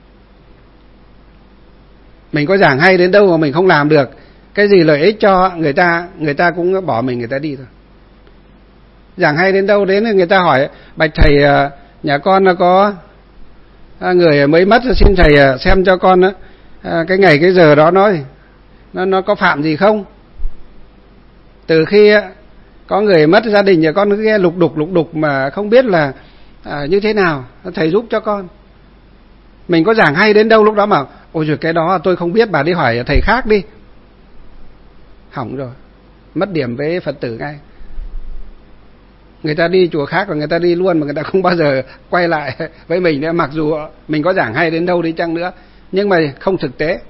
Mình có giảng hay đến đâu mà mình không làm được cái gì lợi ích cho người ta, người ta cũng bỏ mình, người ta đi thôi. Giảng hay đến đâu đến người ta hỏi: bạch thầy, nhà con nó có người mới mất, xin thầy xem cho con cái ngày cái giờ đó nó nó nó có phạm gì không. Từ khi có người mất gia đình nhà con cứ nghe lục đục lục đục mà không biết là à, như thế nào, thầy giúp cho con. Mình có giảng hay đến đâu lúc đó mà ôi giời cái đó tôi không biết, bà đi hỏi thầy khác đi. Hỏng rồi, mất điểm với Phật tử ngay. Người ta đi chùa khác rồi người ta đi luôn mà người ta không bao giờ quay lại với mình nữa, mặc dù mình có giảng hay đến đâu đi chăng nữa, nhưng mà không thực tế.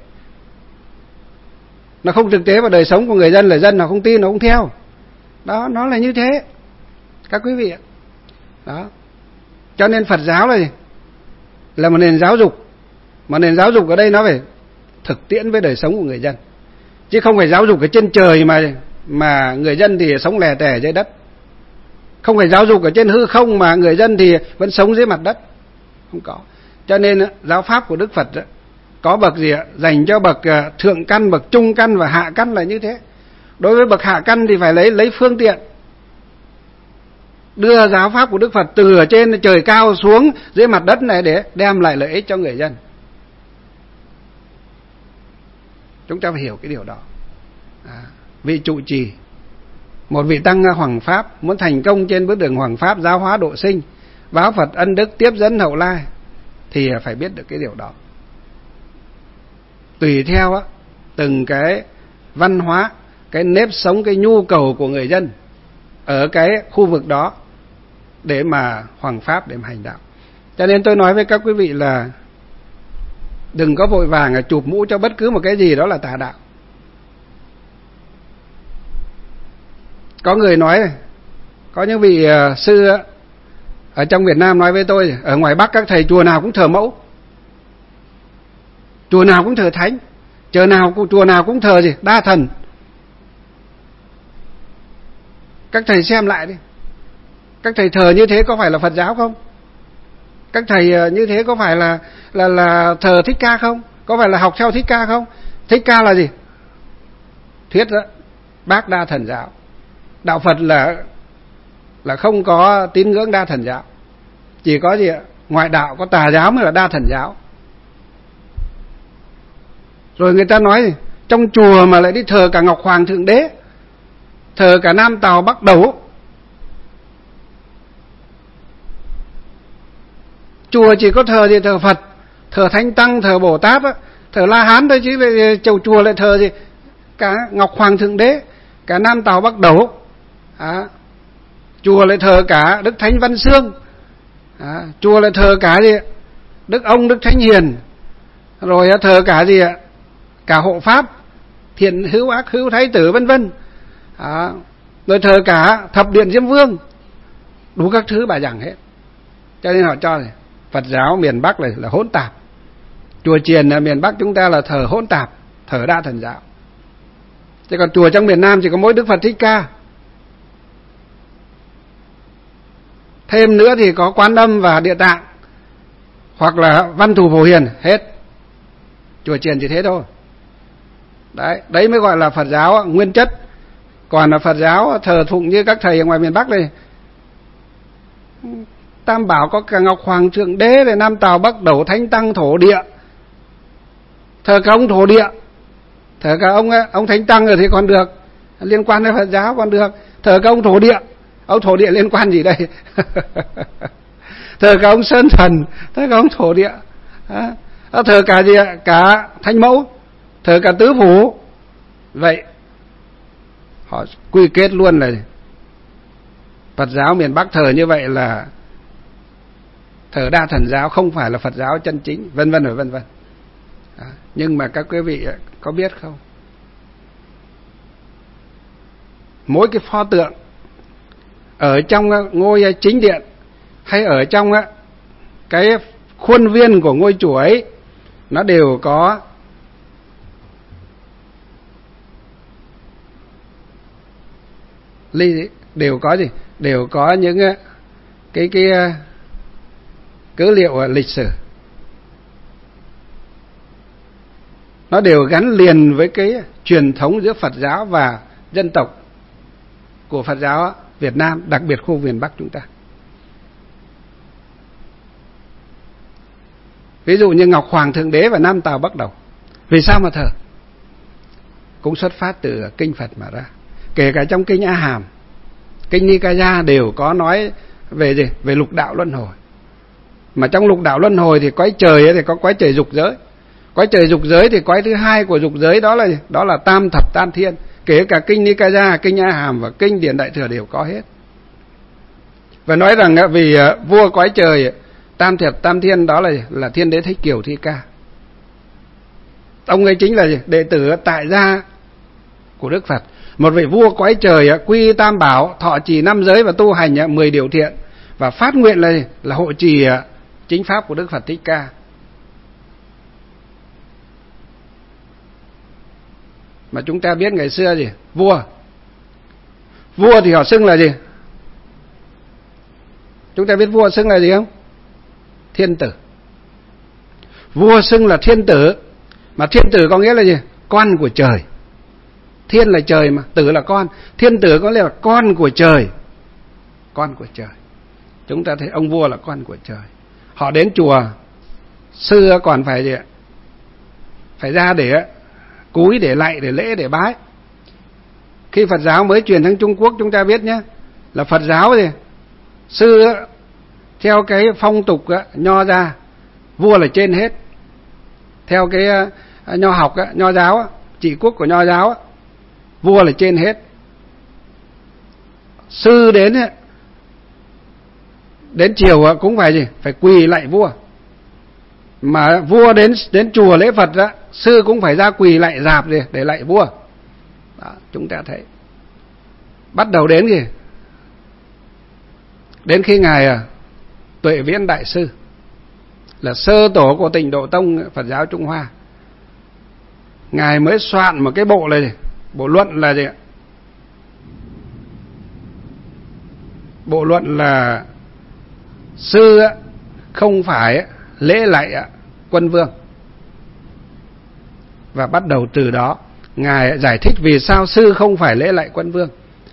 Nó không thực tế vào đời sống của người dân, là dân nó không tin, nó không theo. Đó, nó là như thế các quý vị ạ. Đó. Cho nên Phật giáo này là một nền giáo dục Mà nền giáo dục ở đây nó phải thực tiễn với đời sống của người dân, chứ không phải giáo dục ở trên trời mà mà người dân thì sống lè tè dưới đất. Không phải giáo dục ở trên hư không mà người dân thì vẫn sống dưới mặt đất. Không có. Cho nên giáo pháp của Đức Phật có bậc gì ạ? Dành cho bậc thượng căn, bậc trung căn và hạ căn là như thế. Đối với bậc hạ căn thì phải lấy lấy phương tiện đưa giáo pháp của Đức Phật từ ở trên trời cao xuống dưới mặt đất này để đem lại lợi ích cho người dân. Chúng ta phải hiểu cái điều đó. À, vị trụ trì, một vị tăng hoằng pháp muốn thành công trên bước đường hoằng pháp, giáo hóa độ sinh, báo Phật ân đức, tiếp dẫn hậu lai, thì phải biết được cái điều đó. Tùy theo á, từng cái văn hóa, cái nếp sống, cái nhu cầu của người dân ở cái khu vực đó để mà hoằng pháp, để mà hành đạo. Cho nên tôi nói với các quý vị là đừng có vội vàng là chụp mũ cho bất cứ một cái gì đó là tà đạo. Có người nói, có những vị uh, sư ở trong Việt Nam nói với tôi, ở ngoài Bắc các thầy chùa nào cũng thờ mẫu, chùa nào cũng thờ thánh, chùa nào chùa nào cũng thờ gì đa thần. Các thầy xem lại đi, các thầy thờ như thế có phải là Phật giáo không? Các thầy như thế có phải là là là thờ Thích Ca không? Có phải là học theo Thích Ca không? Thích Ca là gì? Thuyết đó, bác đa thần giáo. Đạo Phật là là không có tín ngưỡng đa thần giáo, chỉ có gì ạ? Ngoại đạo có tà giáo mới là đa thần giáo. Rồi người ta nói gì? Trong chùa mà lại đi thờ cả Ngọc Hoàng Thượng Đế, thờ cả Nam Tào Bắc Đẩu. Chùa chỉ có thờ gì? Thờ Phật, thờ Thánh Tăng, thờ Bồ Tát á, thờ La Hán thôi, chứ chầu chùa lại thờ gì? Cả Ngọc Hoàng Thượng Đế, cả Nam Tào Bắc Đẩu. À, chùa lại thờ cả Đức Thánh Văn Xương. À, chùa lại thờ cả gì? Đức Ông, Đức Thánh Hiền. Rồi thờ cả gì ạ? Cả hộ pháp, thiện hữu ác hữu thái tử vân vân. À, rồi thờ cả thập điện Diêm Vương, đủ các thứ bà giảng hết. Cho nên họ cho này, Phật giáo miền Bắc này là hỗn tạp. Chùa chiền ở miền Bắc chúng ta là thờ hỗn tạp, thờ đa thần giáo. Chứ còn chùa trong miền Nam chỉ có mỗi Đức Phật Thích Ca. Thêm nữa thì có Quan Âm và Địa Tạng, hoặc là Văn Thù Phổ Hiền, hết. Chùa chiền chỉ thế thôi. Đấy, đấy mới gọi là Phật giáo nguyên chất. Còn là Phật giáo thờ phụng như các thầy ở ngoài miền Bắc này, Tam Bảo có cả Ngọc Hoàng Thượng Đế, rồi Nam Tào Bắc Đẩu, Thánh Tăng, Thổ Địa. Thờ cả ông Thổ Địa, thờ cả ông ông Thánh Tăng rồi thì còn được, liên quan đến Phật giáo còn được. Thờ cả ông Thổ Địa, ông Thổ Địa liên quan gì đây? Thờ cả ông Sơn Thần, thờ cả ông Thổ Địa. À, thờ cả gì ạ? Cả Thánh Mẫu, thờ cả Tứ Phủ. Vậy họ quy kết luôn là Phật giáo miền Bắc thờ như vậy là thờ đa thần giáo, không phải là Phật giáo chân chính, vân vân và vân vân. À, nhưng mà các quý vị có biết không? Mỗi cái pho tượng ở trong ngôi chính điện hay ở trong cái khuôn viên của ngôi chùa ấy, nó đều có đều có gì? Đều có những cái cái cứ liệu lịch sử. Nó đều gắn liền với cái truyền thống giữa Phật giáo và dân tộc của Phật giáo Việt Nam, đặc biệt khu miền Bắc chúng ta. Ví dụ như Ngọc Hoàng Thượng Đế và Nam Tào Bắc Đẩu. Vì sao mà thờ? Cũng xuất phát từ kinh Phật mà ra. Kể cả trong kinh A Hàm, kinh Nikaya đều có nói về gì? Về lục đạo luân hồi. Mà trong lục đạo luân hồi thì cõi trời thì có cõi trời dục giới. Cõi trời dục giới thì cõi thứ hai của dục giới đó là đó là tam thập tam thiên. Kể cả kinh Nikaya, kinh A Hàm và kinh Điển Đại Thừa đều có hết. Và nói rằng vì vua cõi trời tam thập tam thiên đó là là Thiên Đế Thích Kiều Thi Ca. Ông ấy chính là đệ tử tại gia của Đức Phật. Một vị vua cõi trời quy tam bảo, thọ trì năm giới và tu hành mười điều thiện, và phát nguyện là là hộ trì chính pháp của Đức Phật Thích Ca. mà chúng ta biết ngày xưa gì? Vua. Vua thì họ xưng là gì? Chúng ta biết vua xưng là gì không? Thiên tử. Vua xưng là thiên tử. Mà thiên tử có nghĩa là gì? Con của trời. Thiên là trời mà, tử là con. Thiên tử có nghĩa là con của trời. Con của trời. Chúng ta thấy ông vua là con của trời. Họ đến chùa, xưa còn phải gì ạ? Phải ra để cúi, để lạy, để lễ, để bái. Khi Phật giáo mới truyền sang Trung Quốc, chúng ta biết nhé, là Phật giáo gì? Xưa theo cái phong tục nho gia, vua là trên hết. Theo cái nho học, nho giáo, trị quốc của nho giáo, vua là trên hết. Sư đến đến chiều cũng phải gì? Phải quỳ lạy vua. Mà vua đến đến chùa lễ Phật đó, sư cũng phải ra quỳ lạy rạp để, để lạy vua. Đó, chúng ta thấy. Bắt đầu đến gì? Đến khi Ngài Tuệ Viễn Đại Sư, là sơ tổ của Tịnh Độ Tông Phật giáo Trung Hoa, Ngài mới soạn một cái bộ này, bộ luận là gì? Bộ luận là sư không phải lễ lạy quân vương. Và bắt đầu từ đó Ngài giải thích vì sao sư không phải lễ lạy quân vương.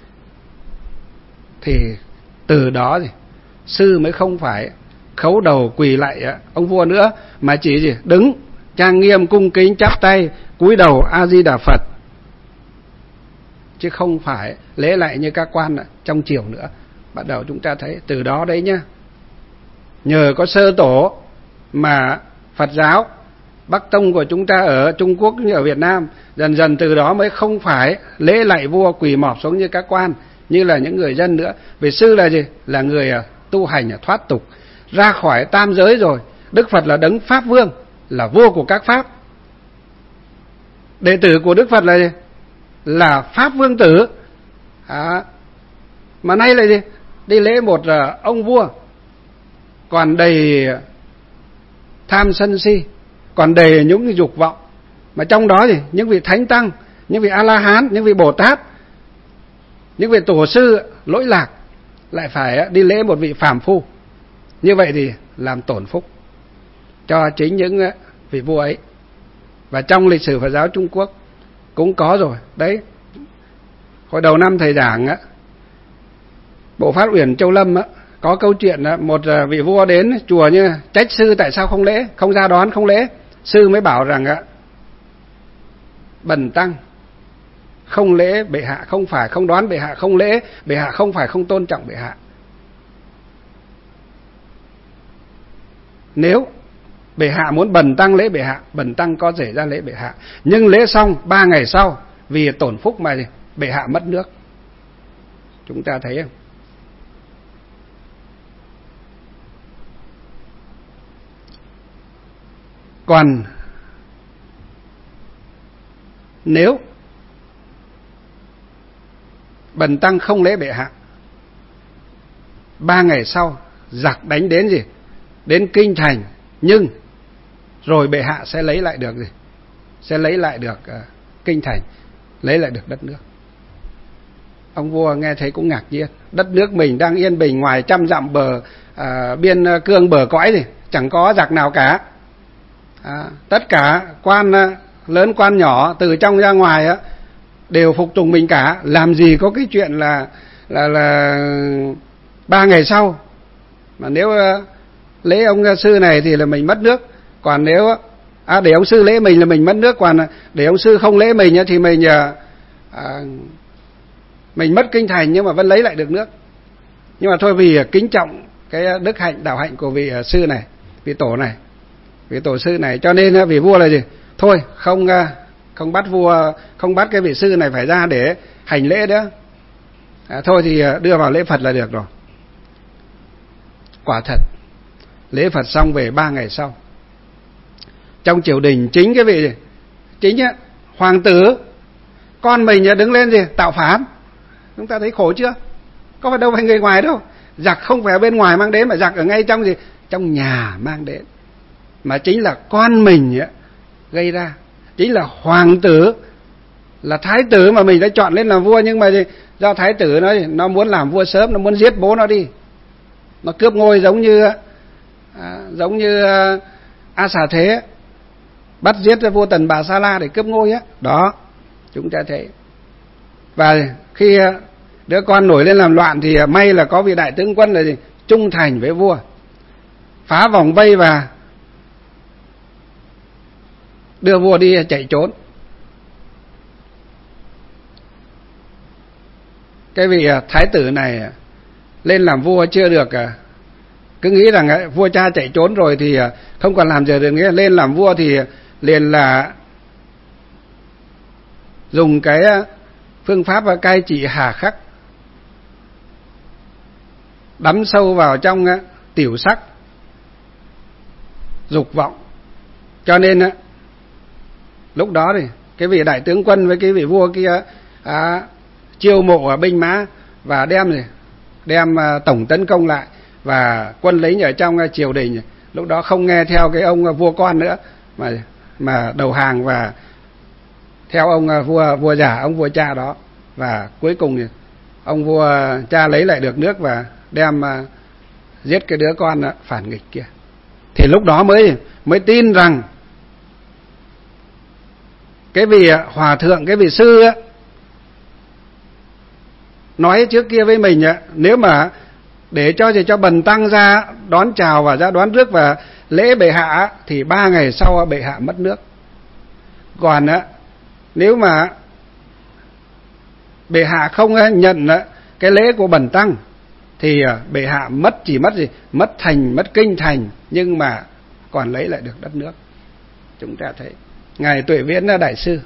Thì từ đó thì sư mới không phải khấu đầu quỳ lạy ông vua nữa, mà chỉ gì? Đứng trang nghiêm cung kính chắp tay cúi đầu A Di Đà Phật, chứ không phải lễ lạy như các quan trong triều nữa. Bắt đầu chúng ta thấy từ đó đấy nhá. Nhờ có sơ tổ mà Phật giáo Bắc Tông của chúng ta ở Trung Quốc như ở Việt Nam, dần dần từ đó mới không phải lễ lạy vua quỳ mọp xuống như các quan, như là những người dân nữa. Vì sư là gì? Là người tu hành thoát tục, ra khỏi tam giới rồi. Đức Phật là đấng Pháp Vương, là vua của các Pháp. Đệ tử của Đức Phật là gì? Là Pháp Vương tử. À, mà nay là gì? Đi lễ một ông vua còn đầy tham sân si, còn đầy những dục vọng. Mà trong đó thì những vị thánh tăng, những vị A-la-hán, những vị Bồ Tát, những vị tổ sư lỗi lạc lại phải đi lễ một vị phàm phu. Như vậy thì làm tổn phúc cho chính những vị vua ấy. Và trong lịch sử Phật giáo Trung Quốc cũng có rồi. Đấy, hồi đầu năm thầy giảng á, Bộ Phát Uyển Châu Lâm á, có câu chuyện á, một vị vua đến chùa như trách sư tại sao không lễ, không ra đón, không lễ. Sư mới bảo rằng á, bần tăng không lễ bệ hạ không phải không đón bệ hạ không lễ, bệ hạ không phải không tôn trọng bệ hạ. Nếu bệ hạ muốn bần tăng lễ bệ hạ, bần tăng có thể ra lễ bệ hạ, nhưng lễ xong ba ngày sau vì tổn phúc mà bệ hạ mất nước. Chúng ta thấy không? Còn nếu bần tăng không lễ bệ hạ, ba ngày sau giặc đánh đến gì? Đến kinh thành, nhưng rồi bệ hạ sẽ lấy lại được gì? Sẽ lấy lại được uh, kinh thành, lấy lại được đất nước. Ông vua nghe thấy cũng ngạc nhiên. Đất nước mình đang yên bình, ngoài trăm dặm bờ uh, biên cương bờ cõi gì, chẳng có giặc nào cả. À, tất cả quan uh, lớn quan nhỏ từ trong ra ngoài á, đều phục tùng mình cả. Làm gì có cái chuyện là là là ba ngày sau mà nếu uh, lễ ông sư này thì là mình mất nước, còn nếu à, để ông sư lễ mình là mình mất nước, còn để ông sư không lễ mình thì mình à, mình mất kinh thành nhưng mà vẫn lấy lại được nước. Nhưng mà thôi, vì kính trọng cái đức hạnh đạo hạnh của vị sư này, vị tổ này, vị tổ sư này, cho nên vị vua là gì? Thôi không không bắt vua, không bắt cái vị sư này phải ra để hành lễ nữa. À, thôi thì đưa vào lễ Phật là được rồi. Quả thật lễ Phật xong về ba ngày sau, trong triều đình chính cái vị chính á, hoàng tử con mình đứng lên gì tạo phản. Chúng ta thấy khổ chưa? Có phải đâu phải người ngoài đâu, giặc không phải ở bên ngoài mang đến, mà giặc ở ngay trong gì trong nhà mang đến, mà chính là con mình á, gây ra. Chính là hoàng tử là thái tử mà mình đã chọn lên làm vua, nhưng mà do thái tử nó nó muốn làm vua sớm, nó muốn giết bố nó đi, nó cướp ngôi giống như à, giống như à, A Xà Thế bắt giết vua Tần Bà Sa La để cướp ngôi á. Đó, chúng ta thấy. Và khi đứa con nổi lên làm loạn thì may là có vị đại tướng quân là gì? Trung thành với vua, phá vòng vây và đưa vua đi chạy trốn. Cái vị thái tử này lên làm vua chưa được, cứ nghĩ rằng vua cha chạy trốn rồi thì không còn làm gì được nữa. Lên làm vua thì liền là dùng cái phương pháp cai trị hà khắc, đắm sâu vào trong tiểu sắc, dục vọng. Cho nên lúc đó thì cái vị đại tướng quân với cái vị vua kia à, chiêu mộ binh mã và đem gì đem tổng tấn công lại, và quân lính ở trong triều đình lúc đó không nghe theo cái ông vua con nữa mà mà đầu hàng và theo ông vua vua già, ông vua cha đó. Và cuối cùng ông vua cha lấy lại được nước và đem giết cái đứa con phản nghịch kia. Thì lúc đó mới mới tin rằng cái vị hòa thượng, cái vị sư á, nói trước kia với mình á, nếu mà để cho cho bần tăng ra đón chào và ra đón rước và lễ bệ hạ thì ba ngày sau bệ hạ mất nước. Còn á, nếu mà bệ hạ không nhận cái lễ của bần tăng thì bệ hạ mất chỉ mất gì mất thành, mất kinh thành, nhưng mà còn lấy lại được đất nước. Chúng ta thấy ngài Tuệ Viễn đại sư,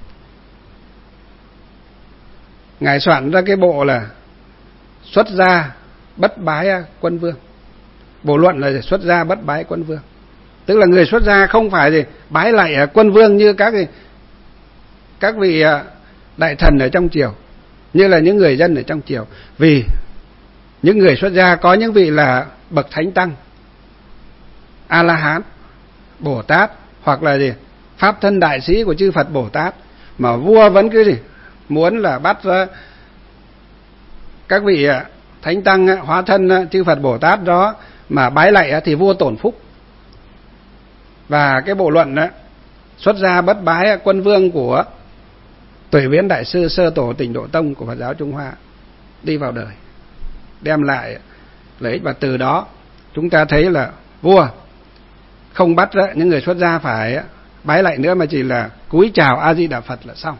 ngài soạn ra cái bộ là Xuất gia bất bái quân vương. Bộ luận là xuất gia bất bái quân vương, tức là người xuất gia không phải gì bái lại quân vương như các các vị đại thần ở trong triều, như là những người dân ở trong triều. Vì những người xuất gia có những vị là bậc thánh tăng, A La Hán, Bồ Tát, hoặc là gì pháp thân đại sĩ của chư Phật Bồ Tát, mà vua vẫn cứ gì muốn là bắt các vị thánh tăng hóa thân chư Phật Bồ Tát đó mà bái lạy thì vua tổn phúc. Và cái bộ luận đó, Xuất gia bất bái quân vương của Tuệ Viễn đại sư, sơ tổ Tịnh Độ Tông của Phật giáo Trung Hoa đi vào đời, đem lại lợi ích. Và từ đó chúng ta thấy là vua không bắt những người xuất gia phải bái lạy nữa, mà chỉ là cúi chào A Di Đà Phật là xong.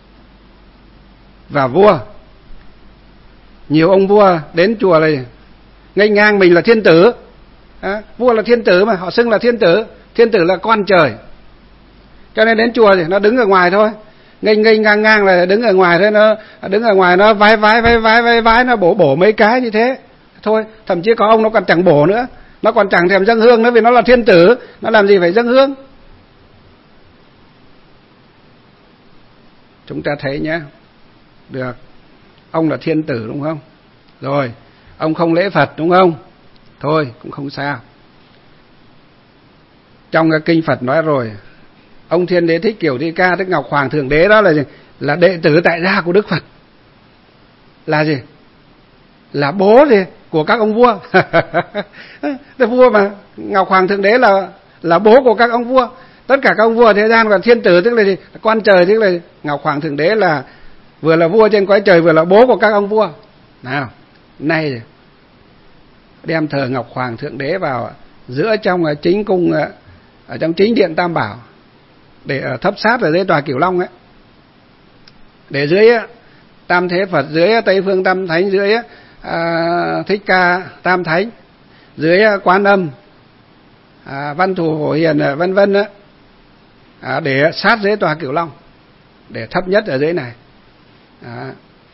Và vua, nhiều ông vua đến chùa này nghênh ngang mình là thiên tử. À, vua là thiên tử mà, họ xưng là thiên tử. Thiên tử là con trời, cho nên đến chùa thì nó đứng ở ngoài thôi, nghênh nghênh ngang ngang là đứng ở ngoài thôi. Nó đứng ở ngoài nó vái vái vái vái vái vái nó bổ bổ mấy cái như thế thôi. Thậm chí có ông nó còn chẳng bổ nữa, nó còn chẳng thèm dâng hương nữa, vì nó là thiên tử, nó làm gì phải dâng hương. Chúng ta thấy nhé, được, ông là thiên tử đúng không? Rồi, ông không lễ Phật đúng không? Thôi, cũng không sao. Trong cái kinh Phật nói rồi, ông Thiên Đế Thích Kiểu Thi Ca, tức Ngọc Hoàng Thượng Đế đó là gì? Là đệ tử tại gia của Đức Phật. Là gì? Là bố gì? Của các ông vua. Thế vua mà, Ngọc Hoàng Thượng Đế là là bố của các ông vua. Tất cả các ông vua thế gian, còn thiên tử tức là gì? Quan trời, tức là Ngọc Hoàng Thượng Đế là vừa là vua trên cõi trời, vừa là bố của các ông vua. Nào, nay đem thờ Ngọc Hoàng Thượng Đế vào giữa trong chính cung, ở trong chính điện Tam Bảo, để thấp sát ở dưới tòa Cửu Long ấy, để dưới Tam Thế Phật, dưới Tây Phương Tam Thánh, dưới à, Thích Ca Tam Thánh, dưới Quan Âm, à, Văn Thù Phổ Hiền, vân vân á, à, để sát dưới tòa Cửu Long, để thấp nhất ở dưới này, à,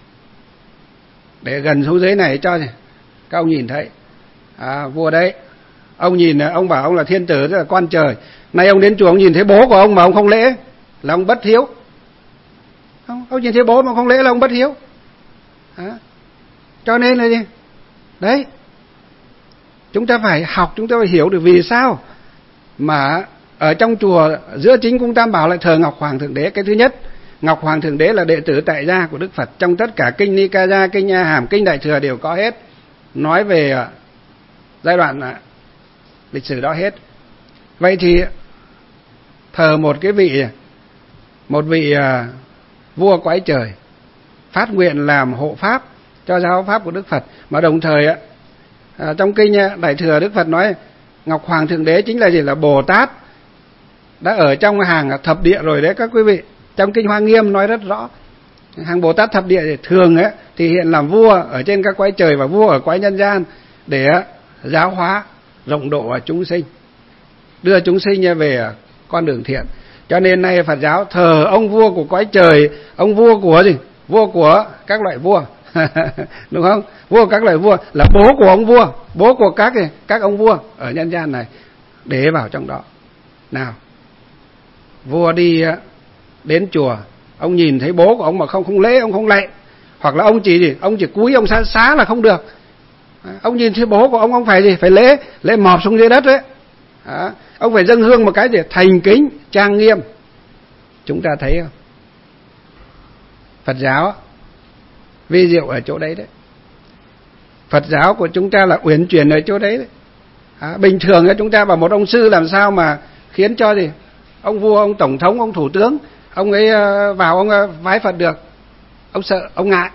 để gần xuống dưới này cho các ông nhìn thấy. À, vua đấy, ông nhìn, ông bảo ông là thiên tử, tức là quan trời. Nay ông đến chùa ông nhìn thấy bố của ông mà ông không lễ là ông bất hiếu. Không, ông nhìn thấy bố mà không lễ là ông bất hiếu. À, cho nên là gì? Đấy, chúng ta phải học, chúng ta phải hiểu được vì sao mà ở trong chùa giữa chính cung Tam Bảo lại thờ Ngọc Hoàng Thượng Đế. Cái thứ nhất, Ngọc Hoàng Thượng Đế là đệ tử tại gia của Đức Phật. Trong tất cả kinh Nikaya, kinh A Hàm, kinh Đại Thừa đều có hết, nói về giai đoạn lịch sử đó hết. Vậy thì thờ một cái vị một vị vua cõi trời, phát nguyện làm hộ pháp cho giáo pháp của Đức Phật, mà đồng thời à, trong kinh Đại Thừa Đức Phật nói Ngọc Hoàng Thượng Đế chính là gì? Là Bồ Tát đã ở trong hàng thập địa rồi đấy các quý vị. Trong kinh Hoa Nghiêm nói rất rõ, hàng Bồ Tát thập địa thì thường ấy, thì hiện làm vua ở trên các cõi trời và vua ở cõi nhân gian để giáo hóa rộng độ chúng sinh, đưa chúng sinh về con đường thiện. Cho nên nay Phật giáo thờ ông vua của cõi trời, ông vua của gì? Vua của các loại vua. Đúng không? Vua các loại vua là bố của ông vua, bố của các các ông vua ở nhân gian này, để vào trong đó. Nào, vua đi đến chùa, ông nhìn thấy bố của ông mà không không lễ, ông không lạy, hoặc là ông chỉ gì, ông chỉ cúi ông xá xá là không được. Ông nhìn thấy bố của ông, ông phải gì? Phải lễ, lễ mọp xuống dưới đất đấy. À, ông phải dâng hương một cái gì thành kính, trang nghiêm. Chúng ta thấy không? Phật giáo vi diệu ở chỗ đấy đấy. Phật giáo của chúng ta là uyển chuyển ở chỗ đấy đấy. À, bình thường chúng ta bảo một ông sư làm sao mà khiến cho gì ông vua, ông tổng thống, ông thủ tướng, ông ấy vào ông vái Phật được. Ông sợ, ông ngại.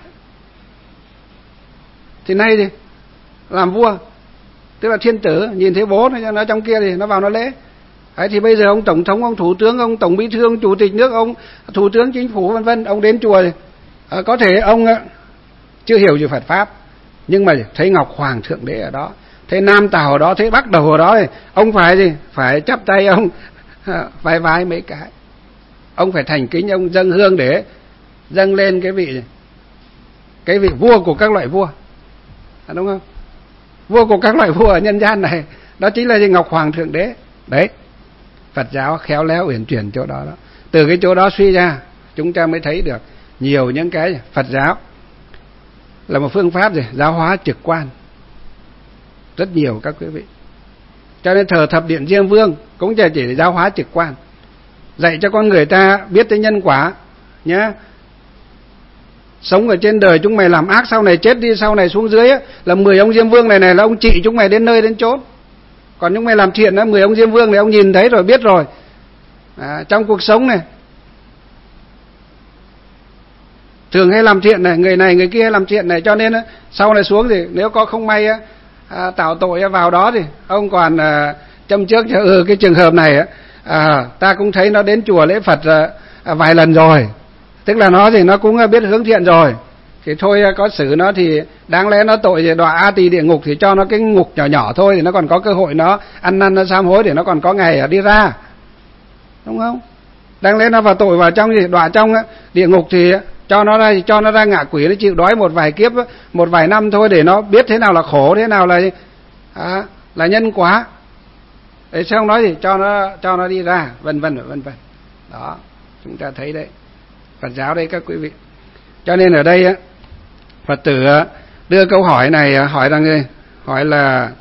Thì nay thì làm vua, tức là thiên tử, nhìn thấy bố nó, nó trong kia thì nó vào nó lễ. Đấy, thì bây giờ ông tổng thống, ông thủ tướng, ông tổng bí thư, ông chủ tịch nước, ông thủ tướng chính phủ vân vân, ông đến chùa thì à, có thể ông chưa hiểu về Phật pháp, nhưng mà thấy Ngọc Hoàng Thượng Đế ở đó, thấy Nam Tào ở đó, thấy Bắc Đầu ở đó thì ông phải gì? Phải chắp tay ông vái vái mấy cái. Ông phải thành kính, ông dâng hương để dâng lên cái vị cái vị vua của các loại vua. À, đúng không? Vua của các loại vua ở nhân gian này, đó chính là gì? Ngọc Hoàng Thượng Đế. Đấy, Phật giáo khéo léo uyển chuyển chỗ đó đó. Từ cái chỗ đó suy ra, chúng ta mới thấy được nhiều những cái Phật giáo là một phương pháp gì? Giáo hóa trực quan. Rất nhiều các quý vị. Cho nên thờ thập điện Diêm Vương cũng chỉ để giáo hóa trực quan, dạy cho con người ta biết tới nhân quả nhé. Sống ở trên đời chúng mày làm ác, sau này chết đi, sau này xuống dưới á, là mười ông Diêm Vương này này là ông trị chúng mày đến nơi đến chốn. Còn chúng mày làm thiện á, mười ông Diêm Vương này ông nhìn thấy rồi, biết rồi. À, trong cuộc sống này thường hay làm thiện này, người này người kia hay làm thiện này, cho nên á, sau này xuống thì nếu có không may á, à, tạo tội vào đó thì ông còn à, châm trước cho ừ cái trường hợp này á, à, ta cũng thấy nó đến chùa lễ Phật à, vài lần rồi, tức là nó thì nó cũng biết hướng thiện rồi, thì thôi có xử nó thì đáng lẽ nó tội thì đọa A Tỳ địa ngục thì cho nó cái ngục nhỏ nhỏ thôi, thì nó còn có cơ hội nó ăn năn nó sám hối để nó còn có ngày đi ra, đúng không? Đáng lẽ nó vào tội vào trong gì đọa trong địa ngục thì cho nó ra cho nó ra ngạ quỷ, nó chịu đói một vài kiếp, một vài năm thôi để nó biết thế nào là khổ, thế nào là à, là nhân quả. Để xong nói gì cho nó cho nó đi ra, vân vân vân vân. Đó, chúng ta thấy đấy, Phật giáo đây các quý vị. Cho nên ở đây á, Phật tử đưa câu hỏi này hỏi rằng gì? Hỏi là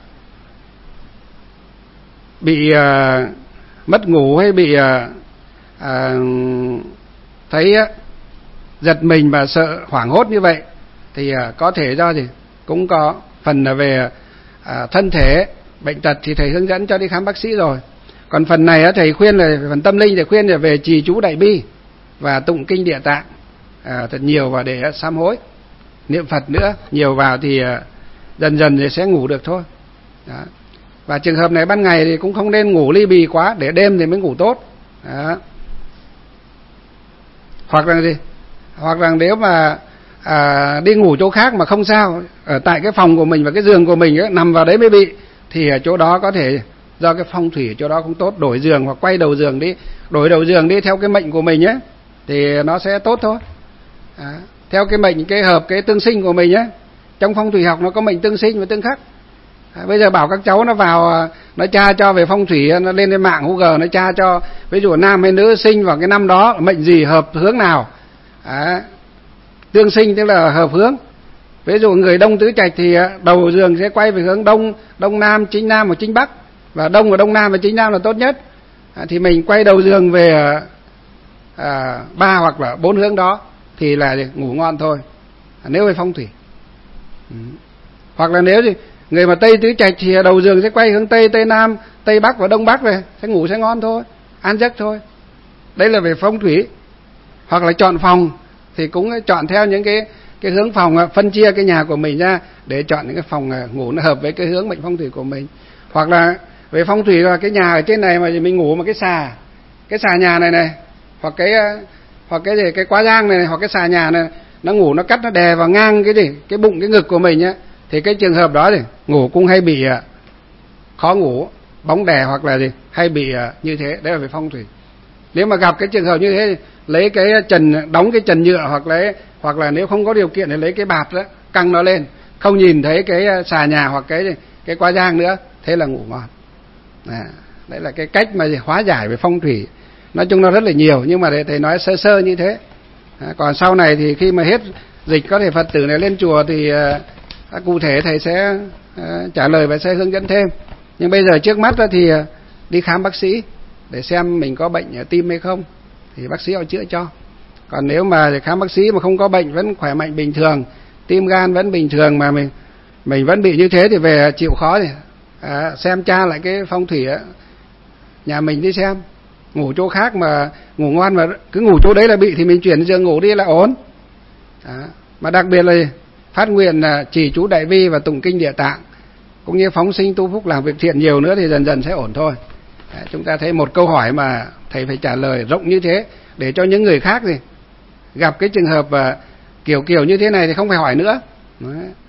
bị uh, mất ngủ hay bị uh, uh, thấy uh, giật mình và sợ hoảng hốt như vậy thì uh, có thể do gì? Cũng có phần là về uh, thân thể bệnh tật thì thầy hướng dẫn cho đi khám bác sĩ rồi. Còn phần này uh, thầy khuyên là phần tâm linh, thầy khuyên là về trì chú Đại Bi và tụng kinh Địa Tạng à, thật nhiều và để sám hối, niệm Phật nữa nhiều vào thì à, dần dần thì sẽ ngủ được thôi. Đó. Và trường hợp này ban ngày thì cũng không nên ngủ ly bì quá, để đêm thì mới ngủ tốt. Đó. Hoặc là gì? Hoặc là nếu mà à, đi ngủ chỗ khác mà không sao, ở tại cái phòng của mình và cái giường của mình ấy, nằm vào đấy mới bị, thì ở chỗ đó có thể do cái phong thủy ở chỗ đó không tốt, đổi giường hoặc quay đầu giường đi, đổi đầu giường đi theo cái mệnh của mình ấy, thì nó sẽ tốt thôi. À, theo cái mệnh, cái hợp, cái tương sinh của mình ấy. Trong phong thủy học nó có mệnh tương sinh và tương khắc. À, bây giờ bảo các cháu nó vào, nó tra cho về phong thủy, nó lên trên mạng Google, nó tra cho ví dụ nam hay nữ sinh vào cái năm đó mệnh gì, hợp hướng nào. À, tương sinh tức là hợp hướng. Ví dụ người Đông Tứ Trạch thì đầu giường sẽ quay về hướng Đông, Đông Nam, Chính Nam và Chính Bắc. Và Đông và Đông Nam và Chính Nam là tốt nhất. À, thì mình quay đầu giường về à, ba hoặc là bốn hướng đó thì là ngủ ngon thôi, nếu về phong thủy. Ừ. Hoặc là nếu thì người mà Tây Tứ Trạch thì đầu giường sẽ quay hướng Tây, Tây Nam, Tây Bắc và Đông Bắc về, sẽ ngủ sẽ ngon thôi, an giấc thôi. Đấy là về phong thủy. Hoặc là chọn phòng thì cũng chọn theo những cái cái hướng phòng, phân chia cái nhà của mình ra để chọn những cái phòng ngủ nó hợp với cái hướng mệnh phong thủy của mình. Hoặc là về phong thủy là cái nhà ở trên này mà mình ngủ mà cái xà, cái xà nhà này này, hoặc cái hoặc cái gì cái quá giang này, này hoặc cái xà nhà này nó ngủ nó cắt nó đè vào ngang cái gì cái bụng cái ngực của mình nhá, thì cái trường hợp đó thì ngủ cũng hay bị khó ngủ, bóng đè hoặc là gì hay bị như thế. Đấy là về phong thủy. Nếu mà gặp cái trường hợp như thế, lấy cái trần, đóng cái trần nhựa, hoặc lấy hoặc là nếu không có điều kiện thì lấy cái bạt đó căng nó lên, không nhìn thấy cái xà nhà hoặc cái cái quá giang nữa, thế là ngủ ngon. À, đấy là cái cách mà hóa giải về phong thủy. Nói chung nó rất là nhiều, nhưng mà để thầy nói sơ sơ như thế. À, còn sau này thì khi mà hết dịch có thể Phật tử này lên chùa thì à, cụ thể thầy sẽ à, trả lời và sẽ hướng dẫn thêm. Nhưng bây giờ trước mắt thì à, đi khám bác sĩ để xem mình có bệnh tim hay không, thì bác sĩ họ chữa cho. Còn nếu mà khám bác sĩ mà không có bệnh, vẫn khỏe mạnh bình thường, tim gan vẫn bình thường mà mình mình vẫn bị như thế thì về chịu khó thì à, xem tra lại cái phong thủy á, nhà mình đi xem. Ngủ chỗ khác mà ngủ ngon mà cứ ngủ chỗ đấy là bị thì mình chuyển giường ngủ đi là ổn. Đó. Mà đặc biệt là phát nguyện là trì chú đại bi và tụng kinh Địa Tạng, cũng như phóng sinh tu phúc làm việc thiện nhiều nữa thì dần dần sẽ ổn thôi. Đấy, chúng ta thấy một câu hỏi mà thầy phải trả lời rộng như thế để cho những người khác thì gặp cái trường hợp uh, kiểu kiểu như thế này thì không phải hỏi nữa. Đấy.